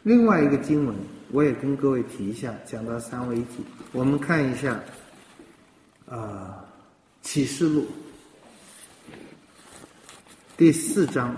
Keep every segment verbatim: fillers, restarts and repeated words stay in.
另外一个经文，我也跟各位提一下，讲到三位一体，我们看一下，呃，启示录第四章。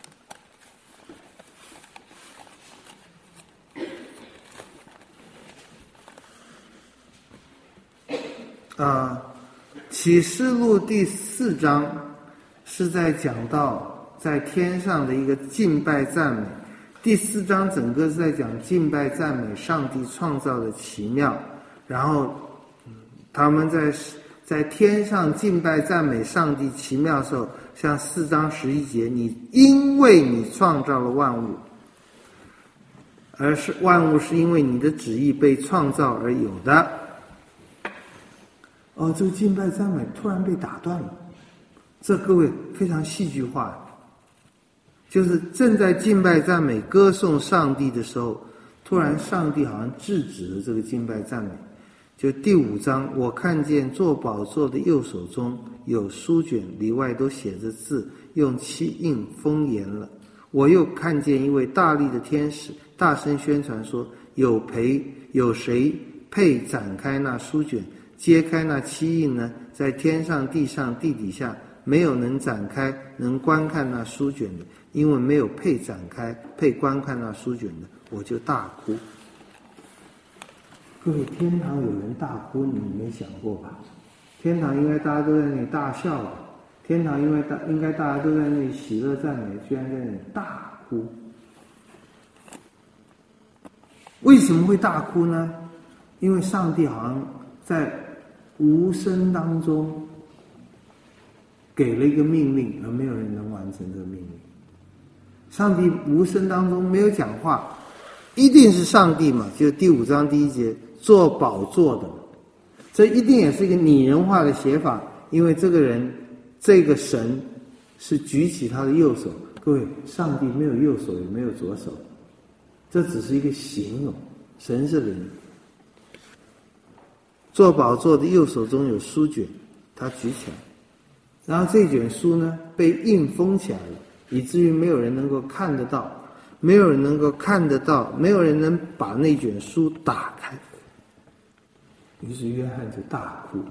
啊，启示录第四章是在讲到在天上的一个敬拜赞美。第四章整个是在讲敬拜赞美上帝创造的奇妙，然后他们在在天上敬拜赞美上帝奇妙的时候，像四章十一节，你因为你创造了万物，而是万物是因为你的旨意被创造而有的。哦，这个敬拜赞美突然被打断了，这各位非常戏剧化，就是正在敬拜赞美歌颂上帝的时候，突然上帝好像制止了这个敬拜赞美。就第五章，我看见坐宝座的右手中有书卷，里外都写着字，用漆印封严了。我又看见一位大力的天使大声宣传说，有陪有谁配展开那书卷，揭开那漆印呢？在天上地上地底下没有能展开能观看那书卷的，因为没有配展开配观看那书卷的，我就大哭。各位，天堂有人大哭，你没想过吧？天堂应该大家都在那里大笑的，天堂因为大应该大家都在那里喜乐赞美，居然在那里大哭。为什么会大哭呢？因为上帝好像在无声当中给了一个命令，而没有人能完成这个命令。上帝无声当中没有讲话，一定是上帝嘛，就第五章第一节，坐宝座的，这一定也是一个拟人化的写法，因为这个人这个神是举起他的右手。各位，上帝没有右手也没有左手，这只是一个形容，神是灵。坐宝座的右手中有书卷，他举起来，然后这卷书呢被印封起来了，以至于没有人能够看得到，没有人能够看得到，没有人能把那卷书打开。于是约翰就大哭。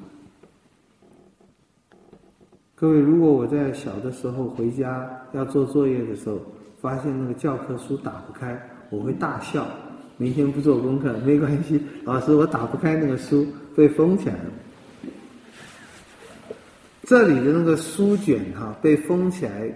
各位，如果我在小的时候回家要做作业的时候，发现那个教科书打不开，我会大笑。明天不做功课没关系，老师我打不开那个书，被封起来了。这里的那个书卷哈被封起来，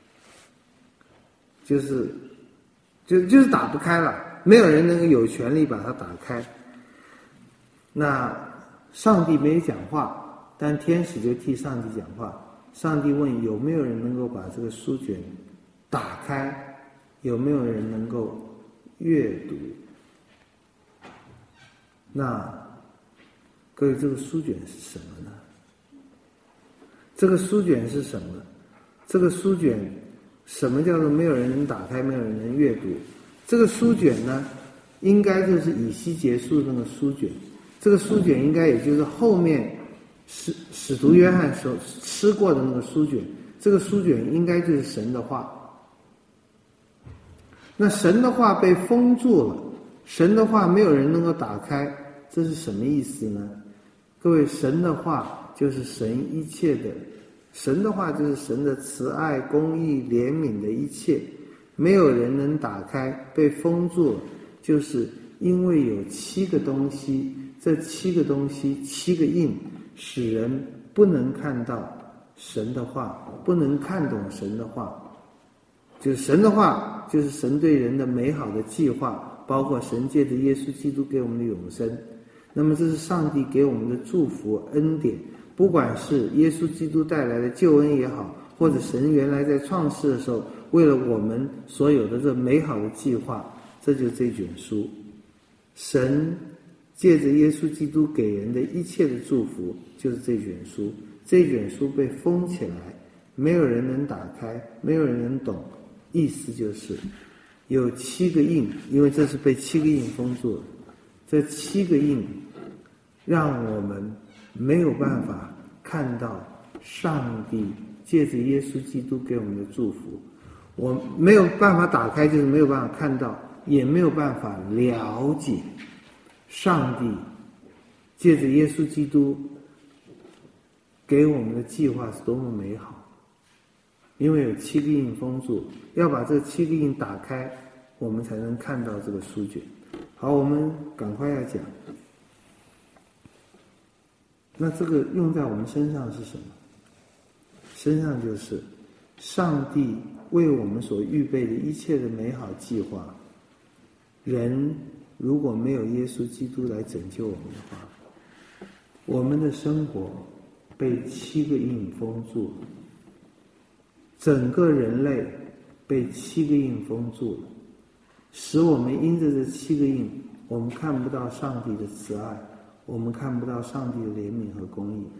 就是就就是打不开了，没有人能够有权利把它打开。那上帝没有讲话，但天使就替上帝讲话。上帝问有没有人能够把这个书卷打开，有没有人能够阅读。那各位，这个书卷是什么呢？这个书卷是什么？这个书卷什么叫做没有人能打开，没有人能阅读？这个书卷呢，应该就是以西结书的那个书卷。这个书卷应该也就是后面使使徒约翰所吃过的那个书卷。这个书卷应该就是神的话。那神的话被封住了，神的话没有人能够打开，这是什么意思呢？各位，神的话就是神一切的，神的话就是神的慈爱、公义、怜悯的一切，没有人能打开，被封住了，就是因为有七个东西，这七个东西七个印，使人不能看到神的话，不能看懂神的话。就是神的话，就是神对人的美好的计划，包括神借着耶稣基督给我们的永生。那么这是上帝给我们的祝福恩典，不管是耶稣基督带来的救恩也好，或者神原来在创世的时候为了我们所有的这美好的计划，这就是这卷书。神借着耶稣基督给人的一切的祝福就是这卷书。这卷书被封起来，没有人能打开，没有人能懂。意思就是有七个印，因为这是被七个印封住了，这七个印让我们没有办法看到上帝借着耶稣基督给我们的祝福。我没有办法打开，就是没有办法看到， 也没有办法了解上帝借着耶稣基督给我们的计划是多么美好。因为有七个印封住，要把这七个印打开，我们才能看到这个书卷。好，我们赶快要讲。那这个用在我们身上是什么？身上就是上帝为我们所预备的一切的美好计划。人如果没有耶稣基督来拯救我们的话，我们的生活被七个印封住了，整个人类被七个印封住了，使我们因着这七个印，我们看不到上帝的慈爱，我们看不到上帝的怜悯和公义。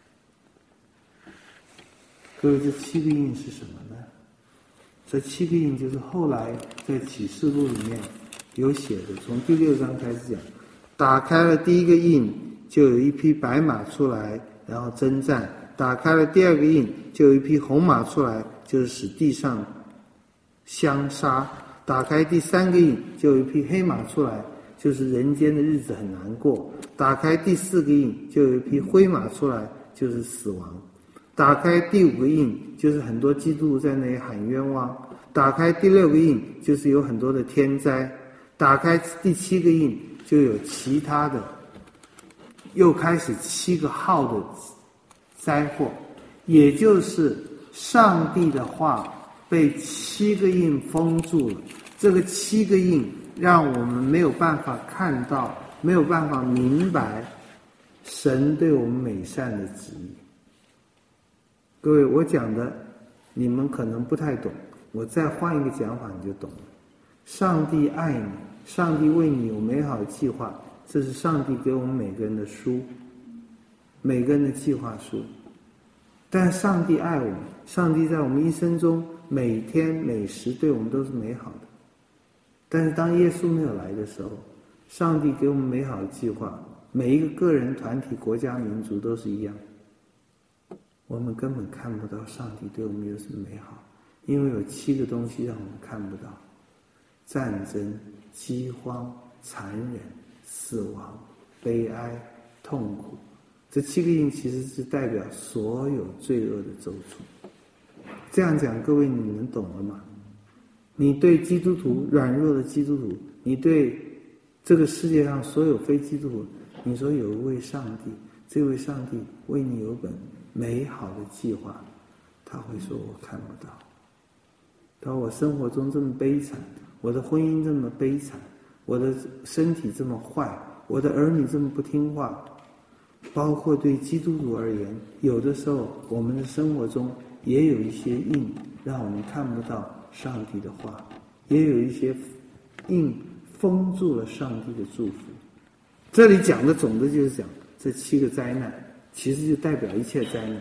各位，这七个印是什么呢？这七个印就是后来在启示录里面有写的，从第六章开始讲，打开了第一个印，就有一匹白马出来，然后征战；打开了第二个印，就有一匹红马出来，就是使地上相杀；打开第三个印，就有一匹黑马出来，就是人间的日子很难过；打开第四个印，就有一匹灰马出来，就是死亡；打开第五个印，就是很多基督徒在那里喊冤枉；打开第六个印，就是有很多的天灾；打开第七个印，就有其他的，又开始七个号的灾祸，也就是上帝的话被七个印封住了。这个七个印让我们没有办法看到，没有办法明白神对我们美善的旨意。各位，我讲的你们可能不太懂，我再换一个讲法你就懂了。上帝爱你，上帝为你有美好的计划，这是上帝给我们每个人的书，每个人的计划书。但上帝爱我们，上帝在我们一生中每天每时对我们都是美好的。但是当耶稣没有来的时候，上帝给我们美好的计划，每一个个人、团体、国家、民族都是一样，我们根本看不到上帝对我们有什么美好，因为有七个东西让我们看不到：战争、饥荒、残忍、死亡、悲哀、痛苦。这七个印其实是代表所有罪恶的咒诅。这样讲，各位你们懂了吗？你对基督徒，软弱的基督徒，你对这个世界上所有非基督徒，你说有一位上帝，这位上帝为你有本美好的计划，他会说我看不到。他说我生活中这么悲惨，我的婚姻这么悲惨，我的身体这么坏，我的儿女这么不听话，包括对基督徒而言，有的时候我们的生活中也有一些印让我们看不到上帝的话，也有一些印封住了上帝的祝福。这里讲的总的就是讲这七个灾难，其实就代表一切灾难。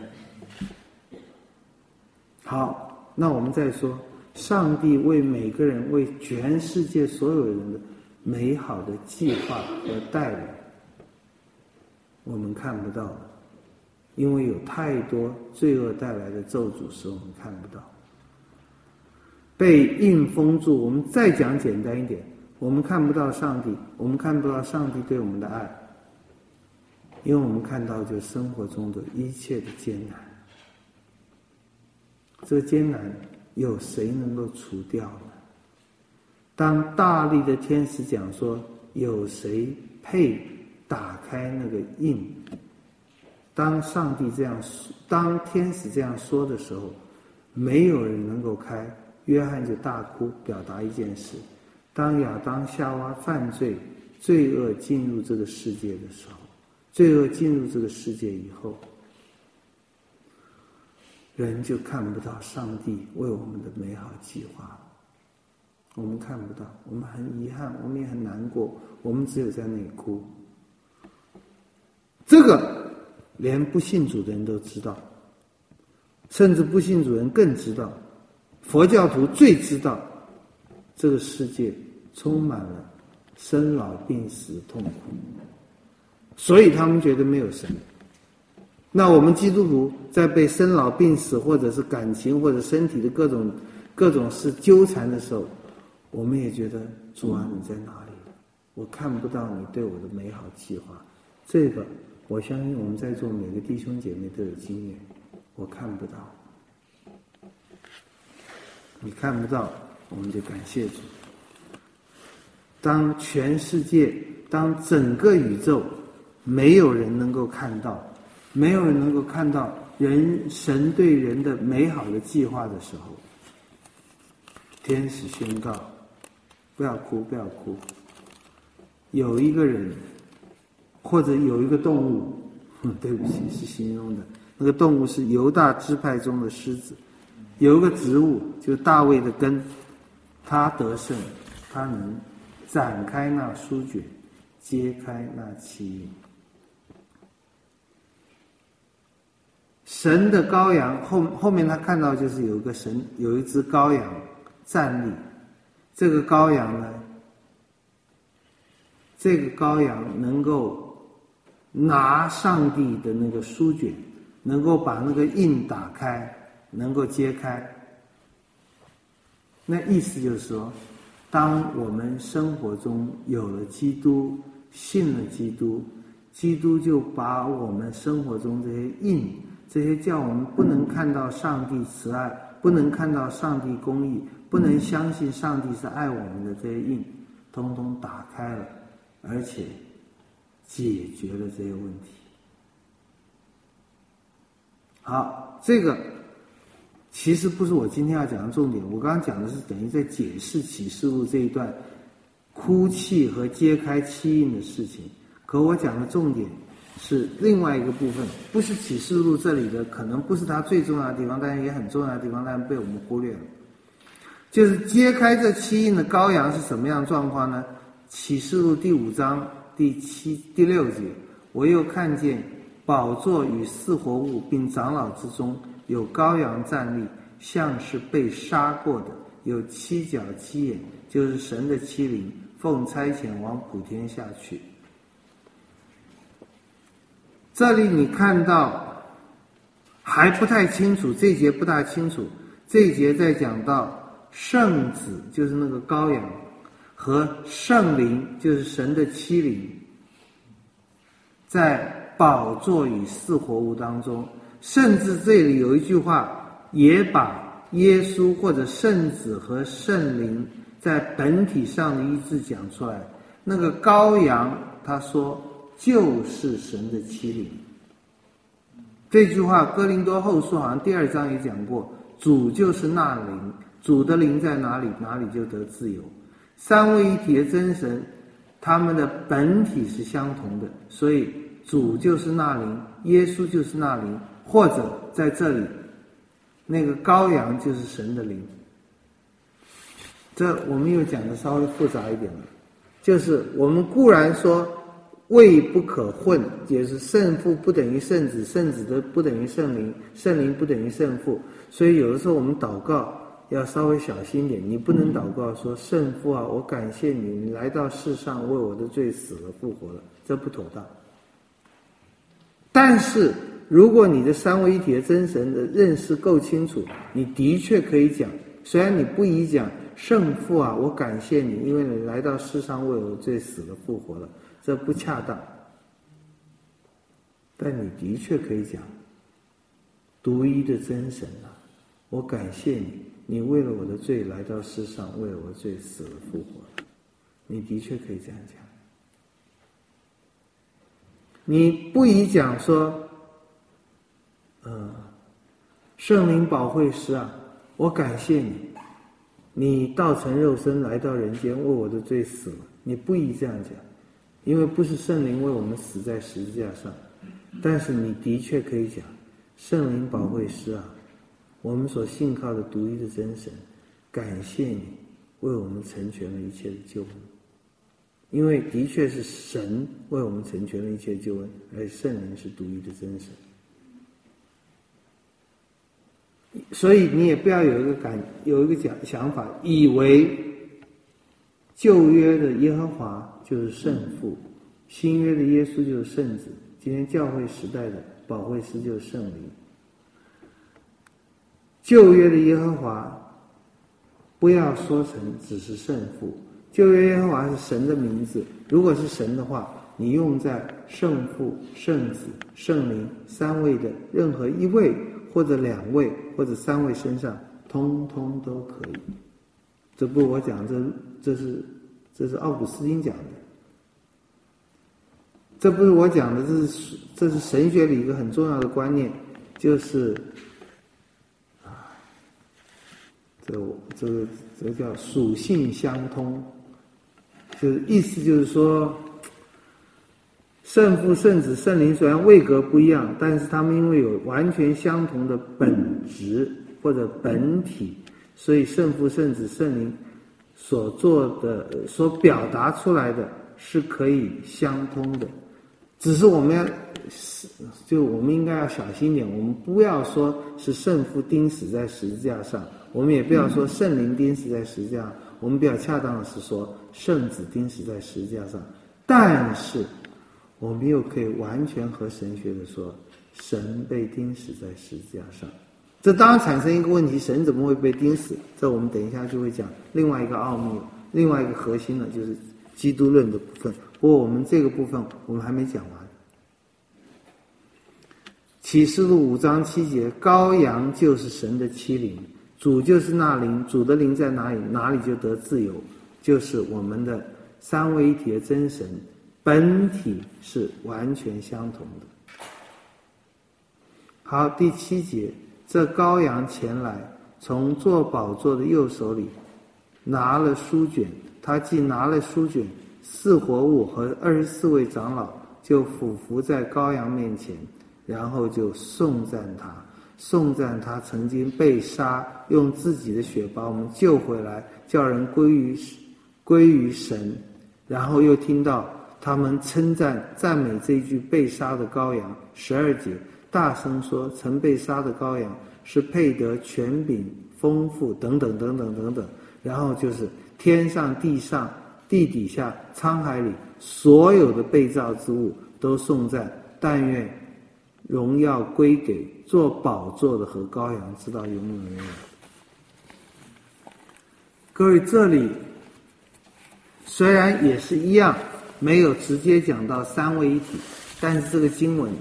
好，那我们再说上帝为每个人，为全世界所有人的美好的计划和带领，我们看不到，因为有太多罪恶带来的咒诅使我们看不到。被印封住，我们再讲简单一点，我们看不到上帝，我们看不到上帝对我们的爱，因为我们看到就生活中的一切的艰难。这个艰难有谁能够除掉呢？当大力的天使讲说有谁配打开那个印，当上帝这样当天使这样说的时候，没有人能够开。约翰就大哭，表达一件事：当亚当夏娃犯罪，罪恶进入这个世界的时候，罪恶进入这个世界以后，人就看不到上帝为我们的美好计划。我们看不到，我们很遗憾，我们也很难过，我们只有在那里哭。这个连不信主的人都知道，甚至不信主人更知道。佛教徒最知道这个世界充满了生老病死的痛苦，所以他们觉得没有神。那我们基督徒在被生老病死或者是感情或者身体的各种各种事纠缠的时候，我们也觉得主啊，你在哪里？我看不到你对我的美好计划。这个我相信我们在座每个弟兄姐妹都有经验，我看不到，你看不到，我们就感谢主。当全世界，当整个宇宙没有人能够看到，没有人能够看到人神对人的美好的计划的时候，天使宣告：不要哭，不要哭。有一个人，或者有一个动物，对不起，是形容的，那个动物是犹大支派中的狮子。有一个植物，就是大卫的根，他得胜，他能展开那书卷，揭开那七印。神的羔羊，后后面他看到就是有一个神，有一只羔羊站立。这个羔羊呢，这个羔羊能够拿上帝的那个书卷，能够把那个印打开，能够揭开。那意思就是说，当我们生活中有了基督，信了基督，基督就把我们生活中这些印，这些叫我们不能看到上帝慈爱，不能看到上帝公义，不能相信上帝是爱我们的这些印，通通打开了，而且解决了这些问题。好，这个其实不是我今天要讲的重点，我刚刚讲的是等于在解释启示录这一段哭泣和揭开七印的事情，可我讲的重点是另外一个部分，不是启示录这里的，可能不是它最重要的地方，但是也很重要的地方，但是被我们忽略了。就是揭开这七印的羔羊是什么样的状况呢？启示录第五章第七第六节，我又看见宝座与四活物并长老之中有羔羊站立，像是被杀过的，有七角七眼，就是神的七灵，奉差遣往普天下去。这里你看到还不太清楚，这一节不大清楚，这一节在讲到圣子，就是那个羔羊，和圣灵，就是神的七灵，在宝座与四活物当中，甚至这里有一句话也把耶稣或者圣子和圣灵在本体上的一致讲出来。那个羔羊他说就是神的七灵，这句话哥林多后书好像第二章也讲过，主就是那灵，主的灵在哪里，哪里就得自由。三位一体的真神，他们的本体是相同的，所以主就是那灵，耶稣就是那灵，或者在这里那个羔羊就是神的灵。这我们又讲的稍微复杂一点了，就是我们固然说位不可混，也是圣父不等于圣子，圣子的不等于圣灵，圣灵不等于圣父，所以有的时候我们祷告要稍微小心点，你不能祷告说圣父啊，我感谢你，你来到世上为我的罪死了复活了，这不妥当。但是如果你的三位一体的真神的认识够清楚，你的确可以讲，虽然你不宜讲圣父啊，我感谢你，因为你来到世上为我的罪死了复活了，这不恰当。但你的确可以讲独一的真神啊，我感谢你，你为了我的罪来到世上，为了我的罪死了复活了，你的确可以这样讲。你不宜讲说呃，圣灵保惠师啊，我感谢你，你道成肉身来到人间为我的罪死了，你不宜这样讲，因为不是圣灵为我们死在十字架上，但是你的确可以讲圣灵保惠师啊，我们所信靠的独一的真神，感谢你为我们成全了一切的救恩，因为的确是神为我们成全了一切救恩，而圣灵是独一的真神。所以你也不要有一个感有一个讲想法，以为旧约的耶和华就是圣父，新约的耶稣就是圣子，今天教会时代的保惠师就是圣灵。旧约的耶和华不要说成只是圣父， 旧约耶和华是神的名字，如果是神的话，你用在圣父、圣子、圣灵三位的任何一位或者两位或者三位身上，通通都可以。这不是我讲，这这是这是奥古斯丁讲的，这不是我讲的，这是这是神学里一个很重要的观念，就是啊，这这个这个叫属性相通，就是意思就是说，圣父、圣子、圣灵虽然位格不一样，但是他们因为有完全相同的本质或者本体，所以圣父、圣子、圣灵所做的、所表达出来的是可以相通的。只是我们要，就我们应该要小心一点，我们不要说是圣父钉死在十字架上，我们也不要说圣灵钉死在十字架上，我们比较恰当的是说圣子钉死在十字架上。但是我们又可以完全和神学的说，神被钉死在十字架上。这当然产生一个问题，神怎么会被钉死？这我们等一下就会讲另外一个奥秘，另外一个核心呢，就是基督论的部分。不过我们这个部分我们还没讲完。启示录五章七节，羔羊就是神的欺凌，主就是那灵，主的灵在哪里，哪里就得自由，就是我们的三位一体的真神，本体是完全相同的。好，第七节，这羔羊前来，从坐宝座的右手里拿了书卷，他既拿了书卷，四活物和二十四位长老就俯伏在羔羊面前，然后就颂赞他，颂赞他曾经被杀，用自己的血把我们救回来，叫人归于归于神。然后又听到他们称赞赞美这一句被杀的羔羊。十二节，大声说，曾被杀的羔羊是配得权柄、丰富等等等等等等。然后就是天上、地上、地底下、沧海里所有的被造之物都颂赞，但愿荣耀归给做宝座的和羔羊，直到永永远远。各位，这里虽然也是一样，没有直接讲到三位一体，但是这个经文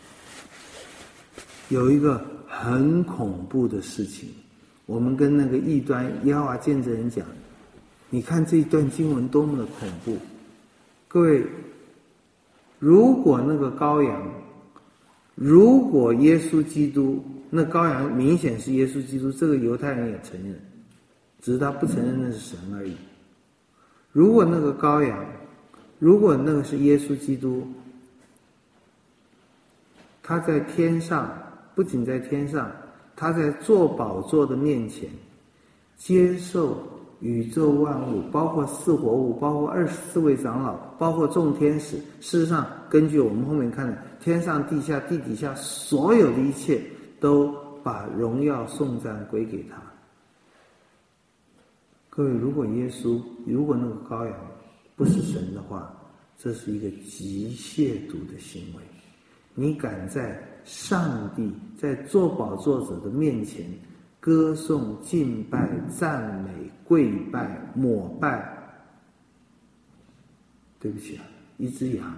有一个很恐怖的事情。我们跟那个异端耶和华见证人讲，你看这一段经文多么的恐怖。各位，如果那个羔羊，如果耶稣基督，那羔羊明显是耶稣基督，这个犹太人也承认，只是他不承认那是神而已。如果那个羔羊，如果那个是耶稣基督，他在天上，不仅在天上，他在坐宝座的面前接受宇宙万物，包括四活物，包括二十四位长老，包括众天使。事实上，根据我们后面看的，天上地下地底下所有的一切都把荣耀颂赞归给他。各位，如果耶稣，如果那个羔羊不是神的话，这是一个极亵渎的行为。你敢在上帝，在坐宝座者的面前歌颂、敬拜、赞美、跪拜、膜拜，对不起啊，一只羊，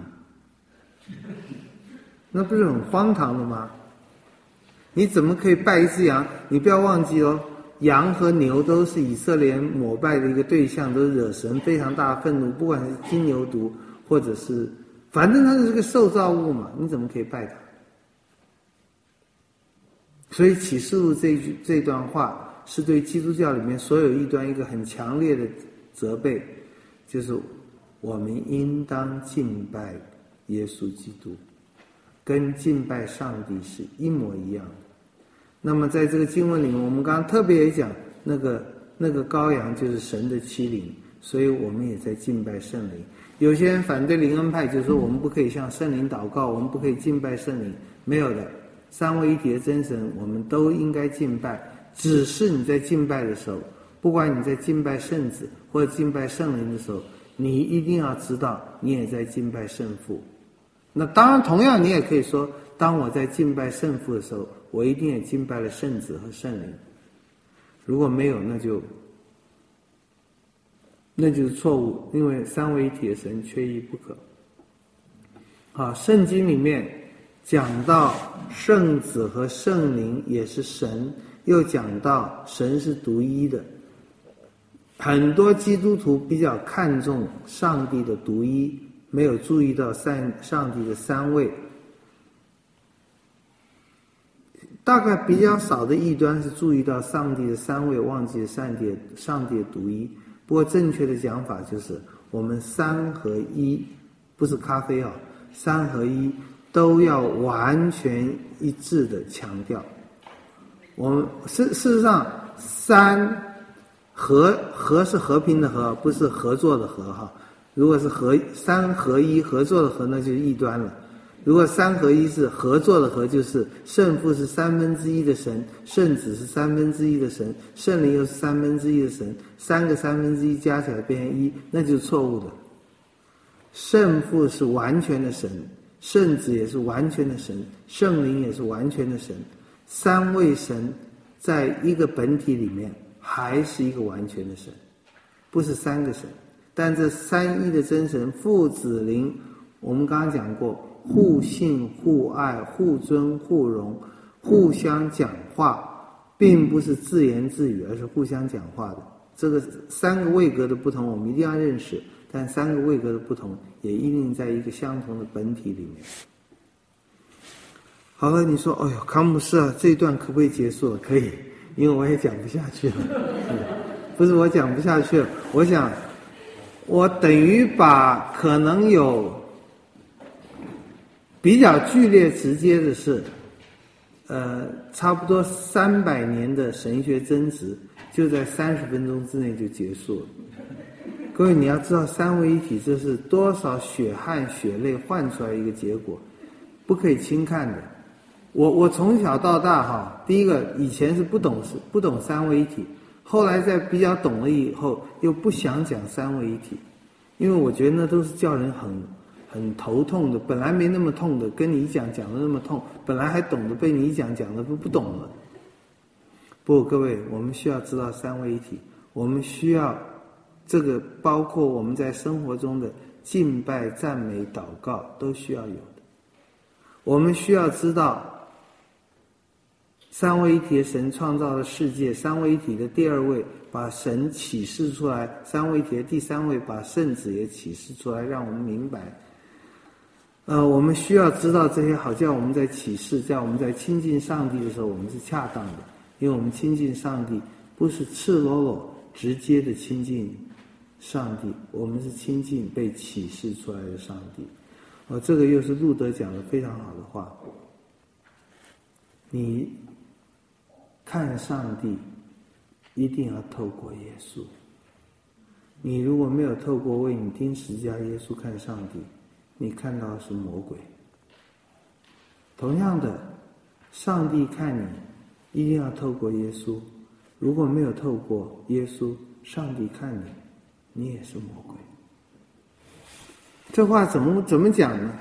那不是很荒唐的吗？你怎么可以拜一只羊？你不要忘记哦，羊和牛都是以色列人膜拜的一个对象，都惹神非常大的愤怒，不管是金牛犊或者是，反正它是个受造物嘛，你怎么可以拜它？所以启示录这一句这段话是对基督教里面所有异端一个很强烈的责备，就是我们应当敬拜耶稣基督，跟敬拜上帝是一模一样的。那么在这个经文里面，我们刚刚特别也讲，那个那个羔羊就是神的欺凌，所以我们也在敬拜圣灵。有些人反对灵恩派，就是说我们不可以向圣灵祷告，我们不可以敬拜圣灵。没有的，三位一体的真神我们都应该敬拜，只是你在敬拜的时候，不管你在敬拜圣子或者敬拜圣灵的时候，你一定要知道你也在敬拜圣父。那当然同样你也可以说，当我在敬拜圣父的时候，我一定也敬拜了圣子和圣灵。如果没有，那就那就是错误，因为三位一体的神缺一不可。好，圣经里面讲到圣子和圣灵也是神，又讲到神是独一的。很多基督徒比较看重上帝的独一，没有注意到三上帝的三位。大概比较少的异端是注意到上帝的三位，忘记了上帝的上帝的独一。不过正确的讲法就是我们三合一，不是咖啡啊，三合一都要完全一致的强调。我们事事实上，三和和是和平的和，不是合作的和哈。如果是合三合一合作的和，那就是异端了。如果三合一是合作的合，就是圣父是三分之一的神，圣子是三分之一的神，圣灵又是三分之一的神，三个三分之一加起来变成一，那就是错误的。圣父是完全的神，圣子也是完全的神，圣灵也是完全的神，三位神在一个本体里面还是一个完全的神，不是三个神。但这三一的真神父子灵，我们刚刚讲过，互信互爱互尊互荣，互相讲话，并不是自言自语，而是互相讲话的。这个三个位格的不同我们一定要认识，但三个位格的不同也一定在一个相同的本体里面。好了，你说哎呦康姆士啊，这一段可不可以结束了？可以，因为我也讲不下去了。不是我讲不下去了，我想我等于把可能有比较剧烈直接的是呃，差不多三百年的神学争执就在三十分钟之内就结束了。各位，你要知道三位一体这是多少血汗血泪换出来一个结果，不可以轻看的。我我从小到大哈，第一个以前是不懂不懂三位一体，后来在比较懂了以后又不想讲三位一体，因为我觉得那都是叫人很很头痛的，本来没那么痛的，跟你一讲讲的那么痛，本来还懂得被你一讲讲的都不懂了。不，各位，我们需要知道三位一体，我们需要这个包括我们在生活中的敬拜、赞美、祷告都需要有的。我们需要知道三位一体的神创造了世界，三位一体的第二位把神启示出来，三位一体的第三位把圣子也启示出来，让我们明白。呃，我们需要知道这些，好叫我们在启示，叫我们在亲近上帝的时候，我们是恰当的，因为我们亲近上帝不是赤裸裸直接的亲近上帝，我们是亲近被启示出来的上帝。哦，这个又是路德讲的非常好的话。你看上帝一定要透过耶稣，你如果没有透过为你钉十字架耶稣看上帝，你看到的是魔鬼。同样的，上帝看你一定要透过耶稣，如果没有透过耶稣，上帝看你，你也是魔鬼。这话怎么怎么讲呢？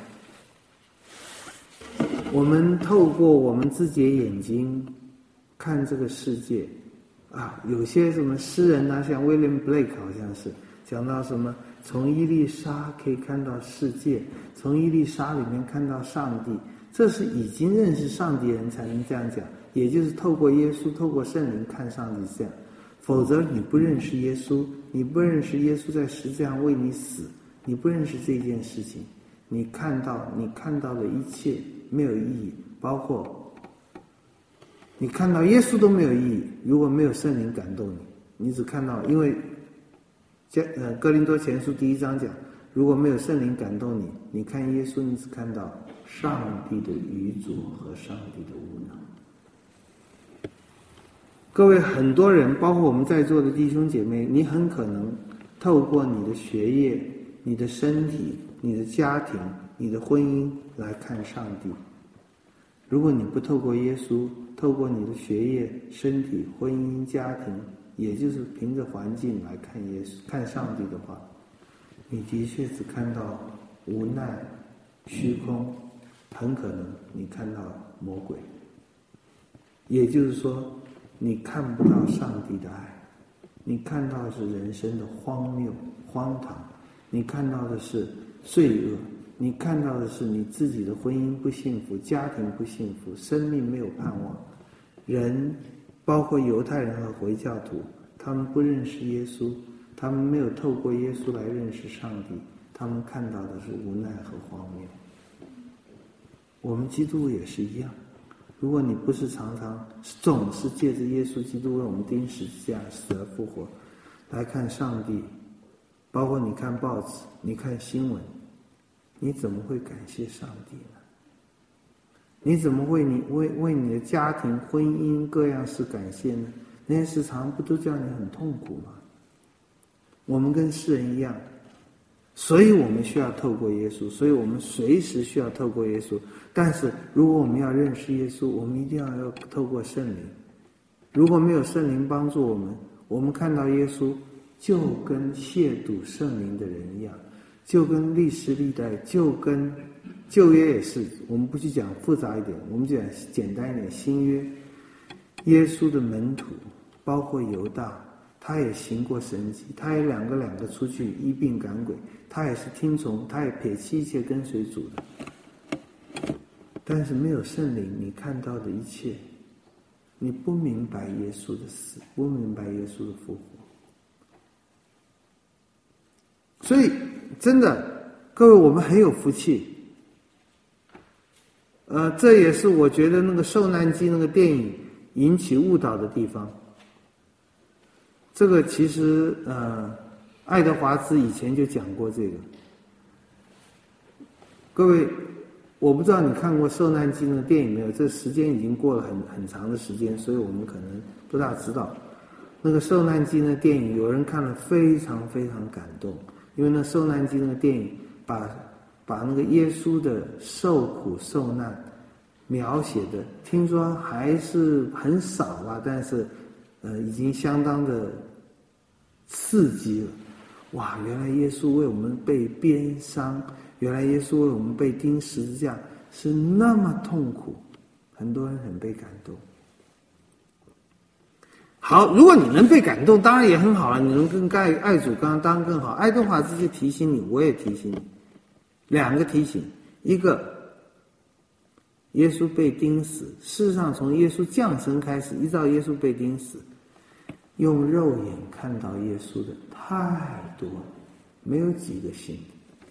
我们透过我们自己的眼睛看这个世界啊，有些什么诗人啊，像 William Blake 好像是讲到什么从伊丽莎可以看到世界，从伊丽莎里面看到上帝，这是已经认识上帝的人才能这样讲，也就是透过耶稣透过圣灵看上帝这样。否则你不认识耶稣，你不认识耶稣在十字架上为你死，你不认识这件事情，你看到你看到的一切没有意义，包括你看到耶稣都没有意义，如果没有圣灵感动你，你只看到，因为呃哥林多前书第一章讲，如果没有圣灵感动你，你看耶稣，你只看到上帝的愚拙和上帝的无能。各位，很多人包括我们在座的弟兄姐妹，你很可能透过你的学业、你的身体、你的家庭、你的婚姻来看上帝。如果你不透过耶稣，透过你的学业、身体、婚姻、家庭，也就是凭着环境来看耶稣、看上帝的话，你的确只看到无奈、虚空，很可能你看到魔鬼。也就是说，你看不到上帝的爱， 你看到的是人生的荒谬、荒唐，你看到的是罪恶，你看到的是你自己的婚姻不幸福，家庭不幸福，生命没有盼望。人，包括犹太人和回教徒，他们不认识耶稣，他们没有透过耶稣来认识上帝，他们看到的是无奈和荒谬。我们基督也是一样，如果你不是常常总是借着耶稣基督为我们钉十字架死而复活来看上帝，包括你看报纸，你看新闻，你怎么会感谢上帝呢？你怎么会你为为你的家庭、婚姻各样事感谢呢？那些事常不都叫你很痛苦吗？我们跟世人一样，所以我们需要透过耶稣，所以我们随时需要透过耶稣。但是如果我们要认识耶稣，我们一定要要透过圣灵。如果没有圣灵帮助我们，我们看到耶稣就跟亵渎圣灵的人一样，就跟历史历代，就跟旧约也是，我们不去讲复杂一点，我们讲简单一点。新约耶稣的门徒包括犹大，他也行过神迹，他也两个两个出去医病赶鬼，他也是听从，他也撇弃一切跟随主的。但是没有圣灵，你看到的一切，你不明白耶稣的死，不明白耶稣的复活。所以真的各位，我们很有福气。呃，这也是我觉得那个受难记那个电影引起误导的地方。这个其实呃，爱德华兹以前就讲过这个。各位，我不知道你看过受难记那个电影没有，这时间已经过了很很长的时间，所以我们可能不大知道。那个受难记那个电影有人看了非常非常感动，因为那受难记那个电影把把那个耶稣的受苦受难描写的，听说还是很少吧，但是呃已经相当的刺激了。哇，原来耶稣为我们被鞭伤，原来耶稣为我们被钉十字架是那么痛苦，很多人很被感动。好，如果你能被感动，当然也很好了，你能跟爱爱主刚刚当然更好。爱德华兹就提醒你，我也提醒你，两个提醒，一个耶稣被钉死，事实上从耶稣降生开始，一直到耶稣被钉死，用肉眼看到耶稣的太多了，没有几个信的。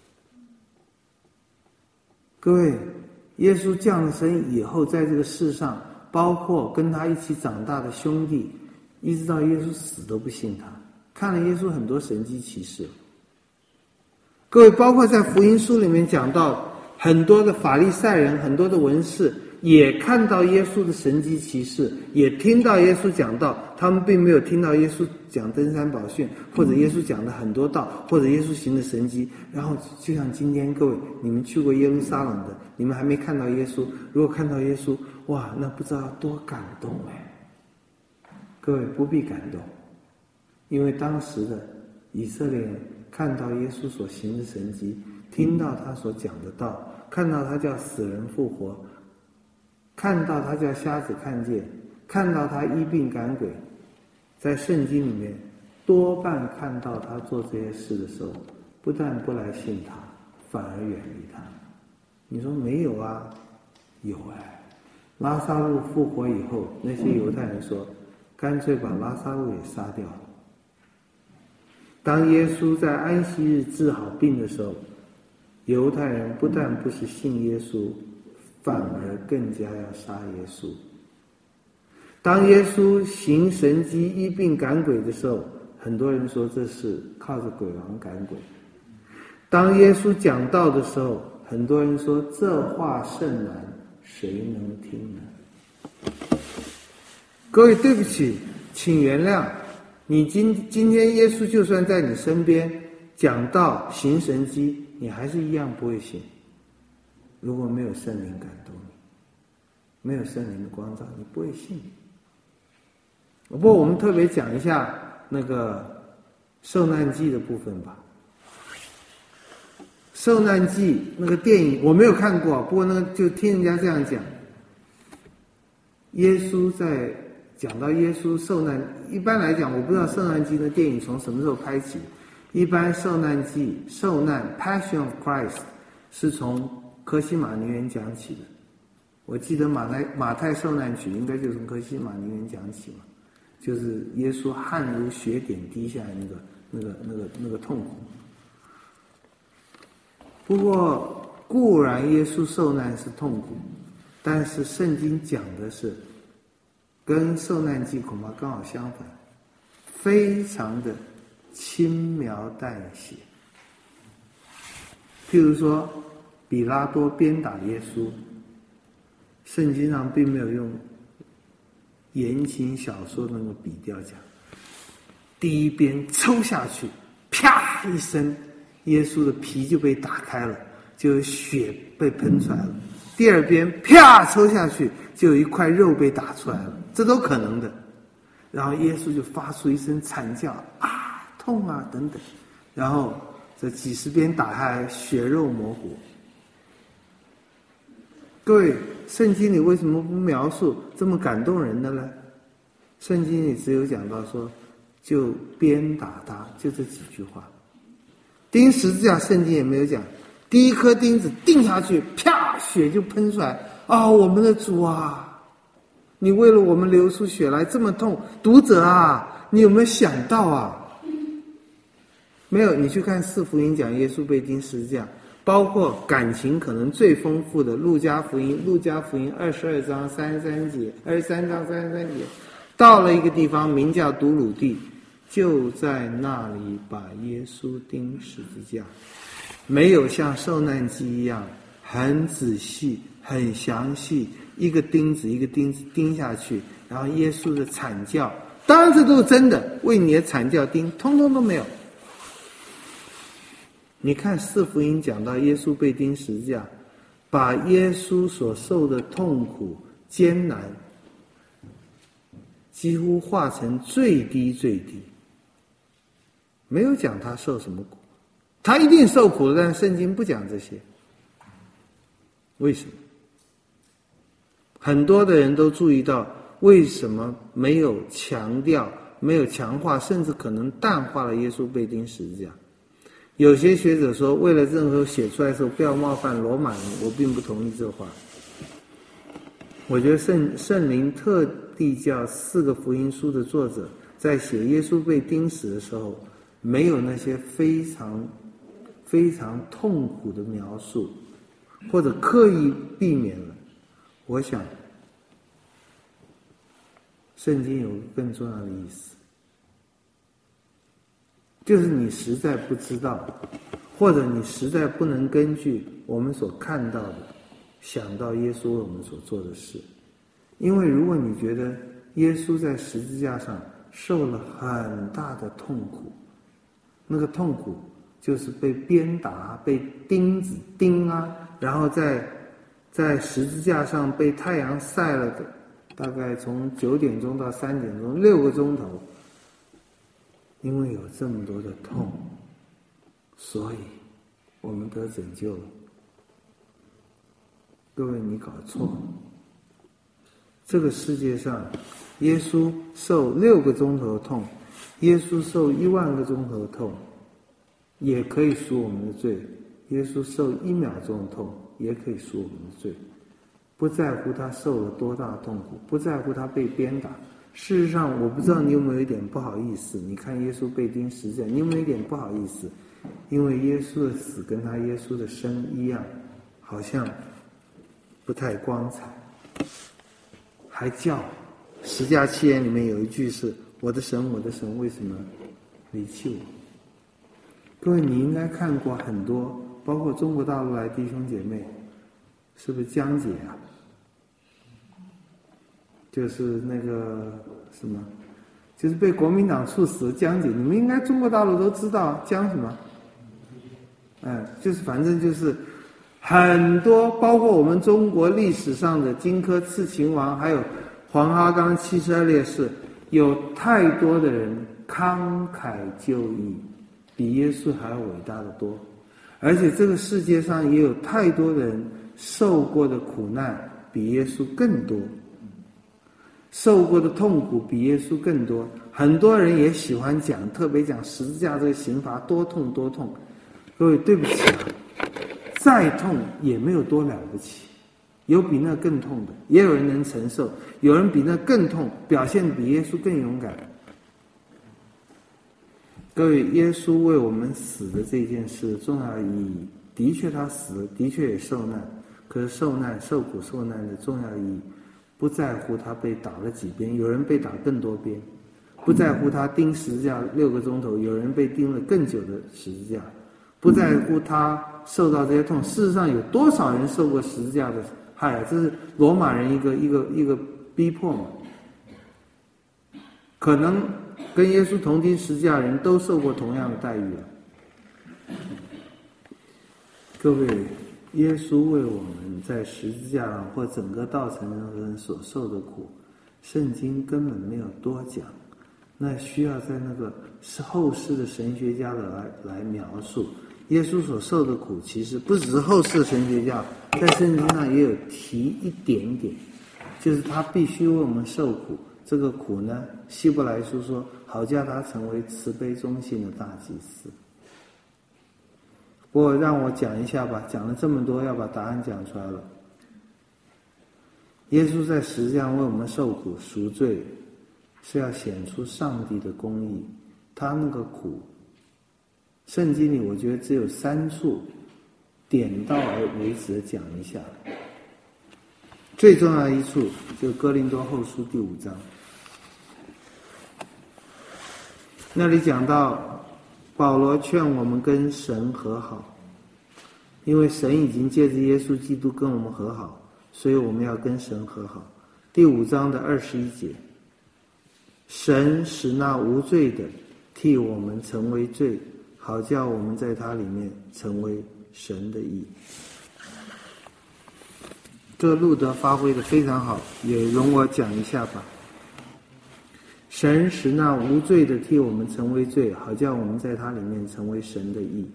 各位，耶稣降生以后，在这个世上，包括跟他一起长大的兄弟，一直到耶稣死都不信他，看了耶稣很多神迹奇事。各位，包括在福音书里面讲到，很多的法利赛人，很多的文士也看到耶稣的神迹奇事，也听到耶稣讲道，他们并没有听到耶稣讲登山宝训，或者耶稣讲的很多道，或者耶稣行的神迹。然后就像今天各位，你们去过耶路撒冷的，你们还没看到耶稣，如果看到耶稣，哇，那不知道多感动哎！各位不必感动，因为当时的以色列人看到耶稣所行的神迹，听到他所讲的道，看到他叫死人复活，看到他叫瞎子看见，看到他医病赶鬼，在圣经里面多半看到他做这些事的时候，不但不来信他，反而远离他。你说没有啊？有哎！拉撒路复活以后，那些犹太人说，干脆把拉撒路也杀掉了。当耶稣在安息日治好病的时候，犹太人不但不是信耶稣，反而更加要杀耶稣。当耶稣行神迹医病赶鬼的时候，很多人说这是靠着鬼王赶鬼。当耶稣讲道的时候，很多人说这话甚难，谁能听呢？各位对不起，请原谅，你今今天耶稣就算在你身边讲道行神迹，你还是一样不会信。如果没有圣灵感动你，没有圣灵的光照，你不会信。不过我们特别讲一下那个受难记的部分吧。受难记那个电影我没有看过，不过那个就听人家这样讲，耶稣在讲到耶稣受难，一般来讲，我不知道受难记的电影从什么时候拍起。一般受难记、受难 Passion of Christ 是从科西玛尼园讲起的。我记得马太马太受难曲应该就从科西玛尼园讲起嘛，就是耶稣汗如血点滴下来那个那个那个那个痛苦。不过固然耶稣受难是痛苦，但是圣经讲的是跟受难记恐怕刚好相反，非常的轻描淡写。譬如说比拉多鞭打耶稣，圣经上并没有用言情小说那个笔调讲，第一鞭抽下去，啪一声，耶稣的皮就被打开了，就有血被喷出来了。第二鞭啪抽下去，就有一块肉被打出来了，这都可能的。然后耶稣就发出一声惨叫，啊，痛啊等等。然后这几十鞭打下来，血肉模糊。各位，圣经里为什么不描述这么感动人的呢？圣经里只有讲到说，就鞭打他，就这几句话。钉十字架，圣经也没有讲。第一颗钉子钉下去，啪，血就喷出来。啊，我们的主啊，你为了我们流出血来，这么痛。读者啊，你有没有想到啊？没有，你去看四福音讲耶稣被钉十字架，包括感情可能最丰富的路加福音，路加福音二十二章三十三节，二十三章三十三节，到了一个地方名叫独鲁地，就在那里把耶稣钉十字架。没有像受难记一样很仔细很详细，一个钉子一个钉子钉下去，然后耶稣的惨叫，当然这都是真的，为你的惨叫钉，通通都没有。你看四福音讲到耶稣被钉十字架，把耶稣所受的痛苦艰难几乎化成最低最低，没有讲他受什么苦，他一定受苦，但圣经不讲这些。为什么？很多的人都注意到，为什么没有强调，没有强化，甚至可能淡化了耶稣被钉十字架。有些学者说，为了任何写出来的时候不要冒犯罗马人，我并不同意这话。我觉得圣圣灵特地叫四个福音书的作者在写耶稣被钉死的时候，没有那些非常非常痛苦的描述，或者刻意避免了。我想圣经有更重要的意思，就是你实在不知道，或者你实在不能根据我们所看到的想到耶稣为我们所做的事。因为如果你觉得耶稣在十字架上受了很大的痛苦，那个痛苦就是被鞭打，被钉子钉啊，然后在在十字架上被太阳晒了的，大概从九点钟到三点钟，六个钟头。因为有这么多的痛，所以我们得拯救了。各位，你搞错了。这个世界上，耶稣受六个钟头的痛，耶稣受一万个钟头的痛，也可以赎我们的罪；耶稣受一秒钟的痛，也可以赎我们的罪。不在乎他受了多大的痛苦，不在乎他被鞭打。事实上，我不知道你有没有一点不好意思，你看耶稣被钉十字架，你有没有一点不好意思？因为耶稣的死跟他耶稣的生一样，好像不太光彩。还叫十架七言里面有一句是，我的神我的神为什么离弃我？各位，你应该看过很多，包括中国大陆来弟兄姐妹，是不是江姐啊？就是那个什么，就是被国民党处死的江姐，你们应该中国大陆都知道江什么？哎，就是反正就是很多，包括我们中国历史上的荆轲刺秦王，还有黄花岗七十二烈士，有太多的人慷慨就义，比耶稣还要伟大的多。而且这个世界上也有太多的人受过的苦难比耶稣更多。 受过的痛苦比耶稣更多。很多人也喜欢讲，特别讲十字架这个刑罚多痛多痛。各位，对不起啊，再痛也没有多了不起，有比那更痛的，也有人能承受，有人比那更痛，表现比耶稣更勇敢。各位，耶稣为我们死的这件事的重要意义，的确他死了，的确也受难，可是受难、受苦、受难的重要意义，不在乎他被打了几鞭，有人被打更多鞭；不在乎他钉十字架六个钟头，有人被钉了更久的十字架；不在乎他受到这些痛。事实上，有多少人受过十字架的害啊？这是罗马人一个一个一个逼迫嘛。可能跟耶稣同钉十字架的人都受过同样的待遇了。各位，耶稣为我们在十字架上或整个道成肉身所受的苦，圣经根本没有多讲，那需要在那个是后世的神学家的来来描述。耶稣所受的苦，其实不只是后世的神学家，在圣经上也有提一点点，就是他必须为我们受苦。这个苦呢，希伯来书说，好叫他成为慈悲忠信的大祭司。不过让我讲一下吧，讲了这么多，要把答案讲出来了。耶稣在十字架为我们受苦赎罪，是要显出上帝的公义。他那个苦，圣经里我觉得只有三处点到而为止的讲一下。最重要的一处就是哥林多后书第五章，那里讲到保罗劝我们跟神和好，因为神已经借着耶稣基督跟我们和好，所以我们要跟神和好。第五章的二十一节，神使那无罪的替我们成为罪，好叫我们在他里面成为神的义。这个路德发挥的非常好，也容我讲一下吧。神使那无罪的替我们成为罪，好叫我们在他里面成为神的义。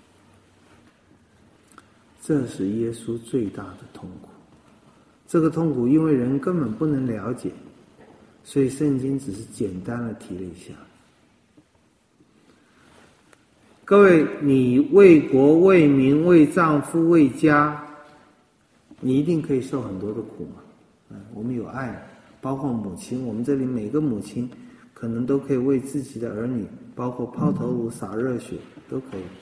这是耶稣最大的痛苦。这个痛苦因为人根本不能了解，所以圣经只是简单的提了一下。各位，你为国为民为丈夫为家，你一定可以受很多的苦嘛。嗯，我们有爱，包括母亲，我们这里每个母亲可能都可以为自己的儿女，包括抛头颅洒热血都可以。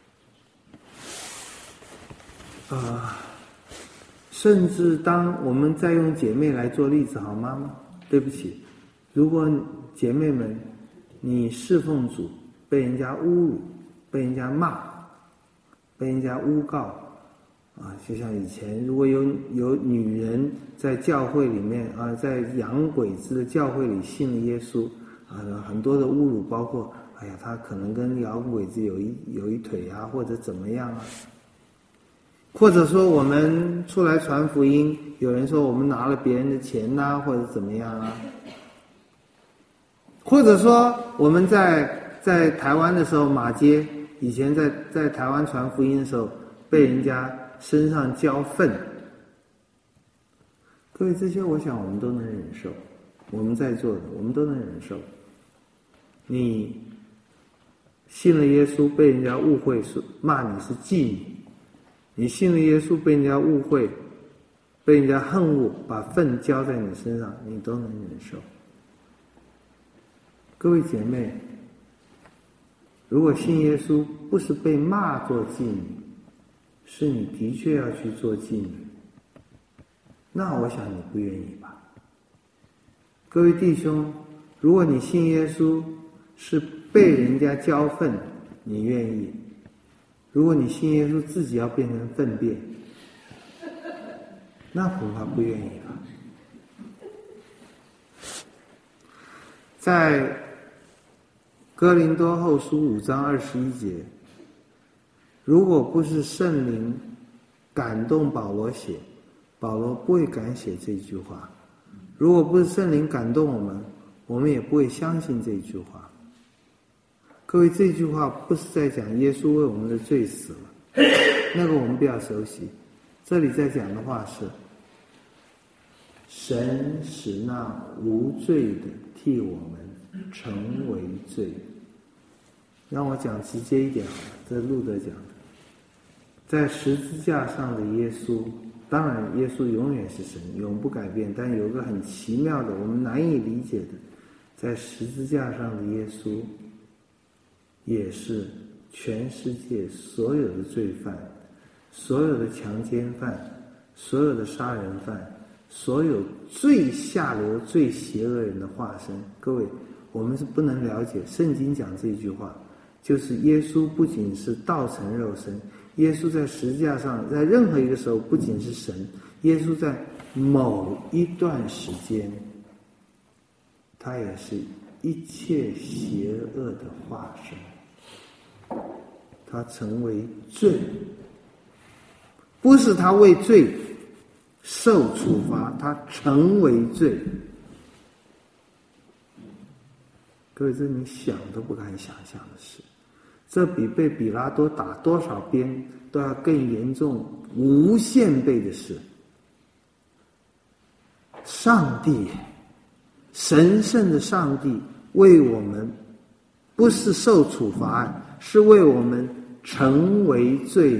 呃，甚至当我们再用姐妹来做例子好吗？对不起，如果姐妹们你侍奉主被人家侮辱，被人家骂，被人家诬告啊，就像以前如果有有女人在教会里面啊，在洋鬼子的教会里信了耶稣啊，很多的侮辱，包括哎呀，他可能跟洋鬼子有一有一腿啊，或者怎么样啊，或者说我们出来传福音，有人说我们拿了别人的钱呐、啊，或者怎么样啊，或者说我们在在台湾的时候，马街以前在在台湾传福音的时候，被人家身上浇粪。各位，这些我想我们都能忍受，我们在座的我们都能忍受。你信了耶稣被人家误会是骂你是妓女，你信了耶稣被人家误会被人家恨恶把粪浇在你身上，你都能忍受。各位姐妹，如果信耶稣不是被骂做妓女，是你的确要去做妓女，那我想你不愿意吧。各位弟兄，如果你信耶稣是被人家浇粪，你愿意；如果你信耶稣自己要变成粪便，那恐怕不愿意吧。在哥林多后书五章二十一节，如果不是圣灵感动保罗写，保罗不会敢写这句话。如果不是圣灵感动我们，我们也不会相信这句话。各位，这句话不是在讲耶稣为我们的罪死了，那个我们比较熟悉。这里在讲的话是， 神使那无罪的替我们成为罪。让我讲直接一点好了，这路德讲的，在十字架上的耶稣，当然耶稣永远是神，永不改变，但有个很奇妙的，我们难以理解的，在十字架上的耶稣也是全世界所有的罪犯，所有的强奸犯，所有的杀人犯，所有最下流最邪恶人的化身。各位，我们是不能了解圣经讲这句话，就是耶稣不仅是道成肉身，耶稣在十字架上在任何一个时候不仅是神，耶稣在某一段时间他也是一切邪恶的化身，他成为罪，不是他为罪受处罚，他成为罪。各位，这你想都不敢想象的事，这比被比拉多打多少鞭都要更严重无限倍的事。上帝，神圣的上帝为我们不是受处罚，是为我们成为罪。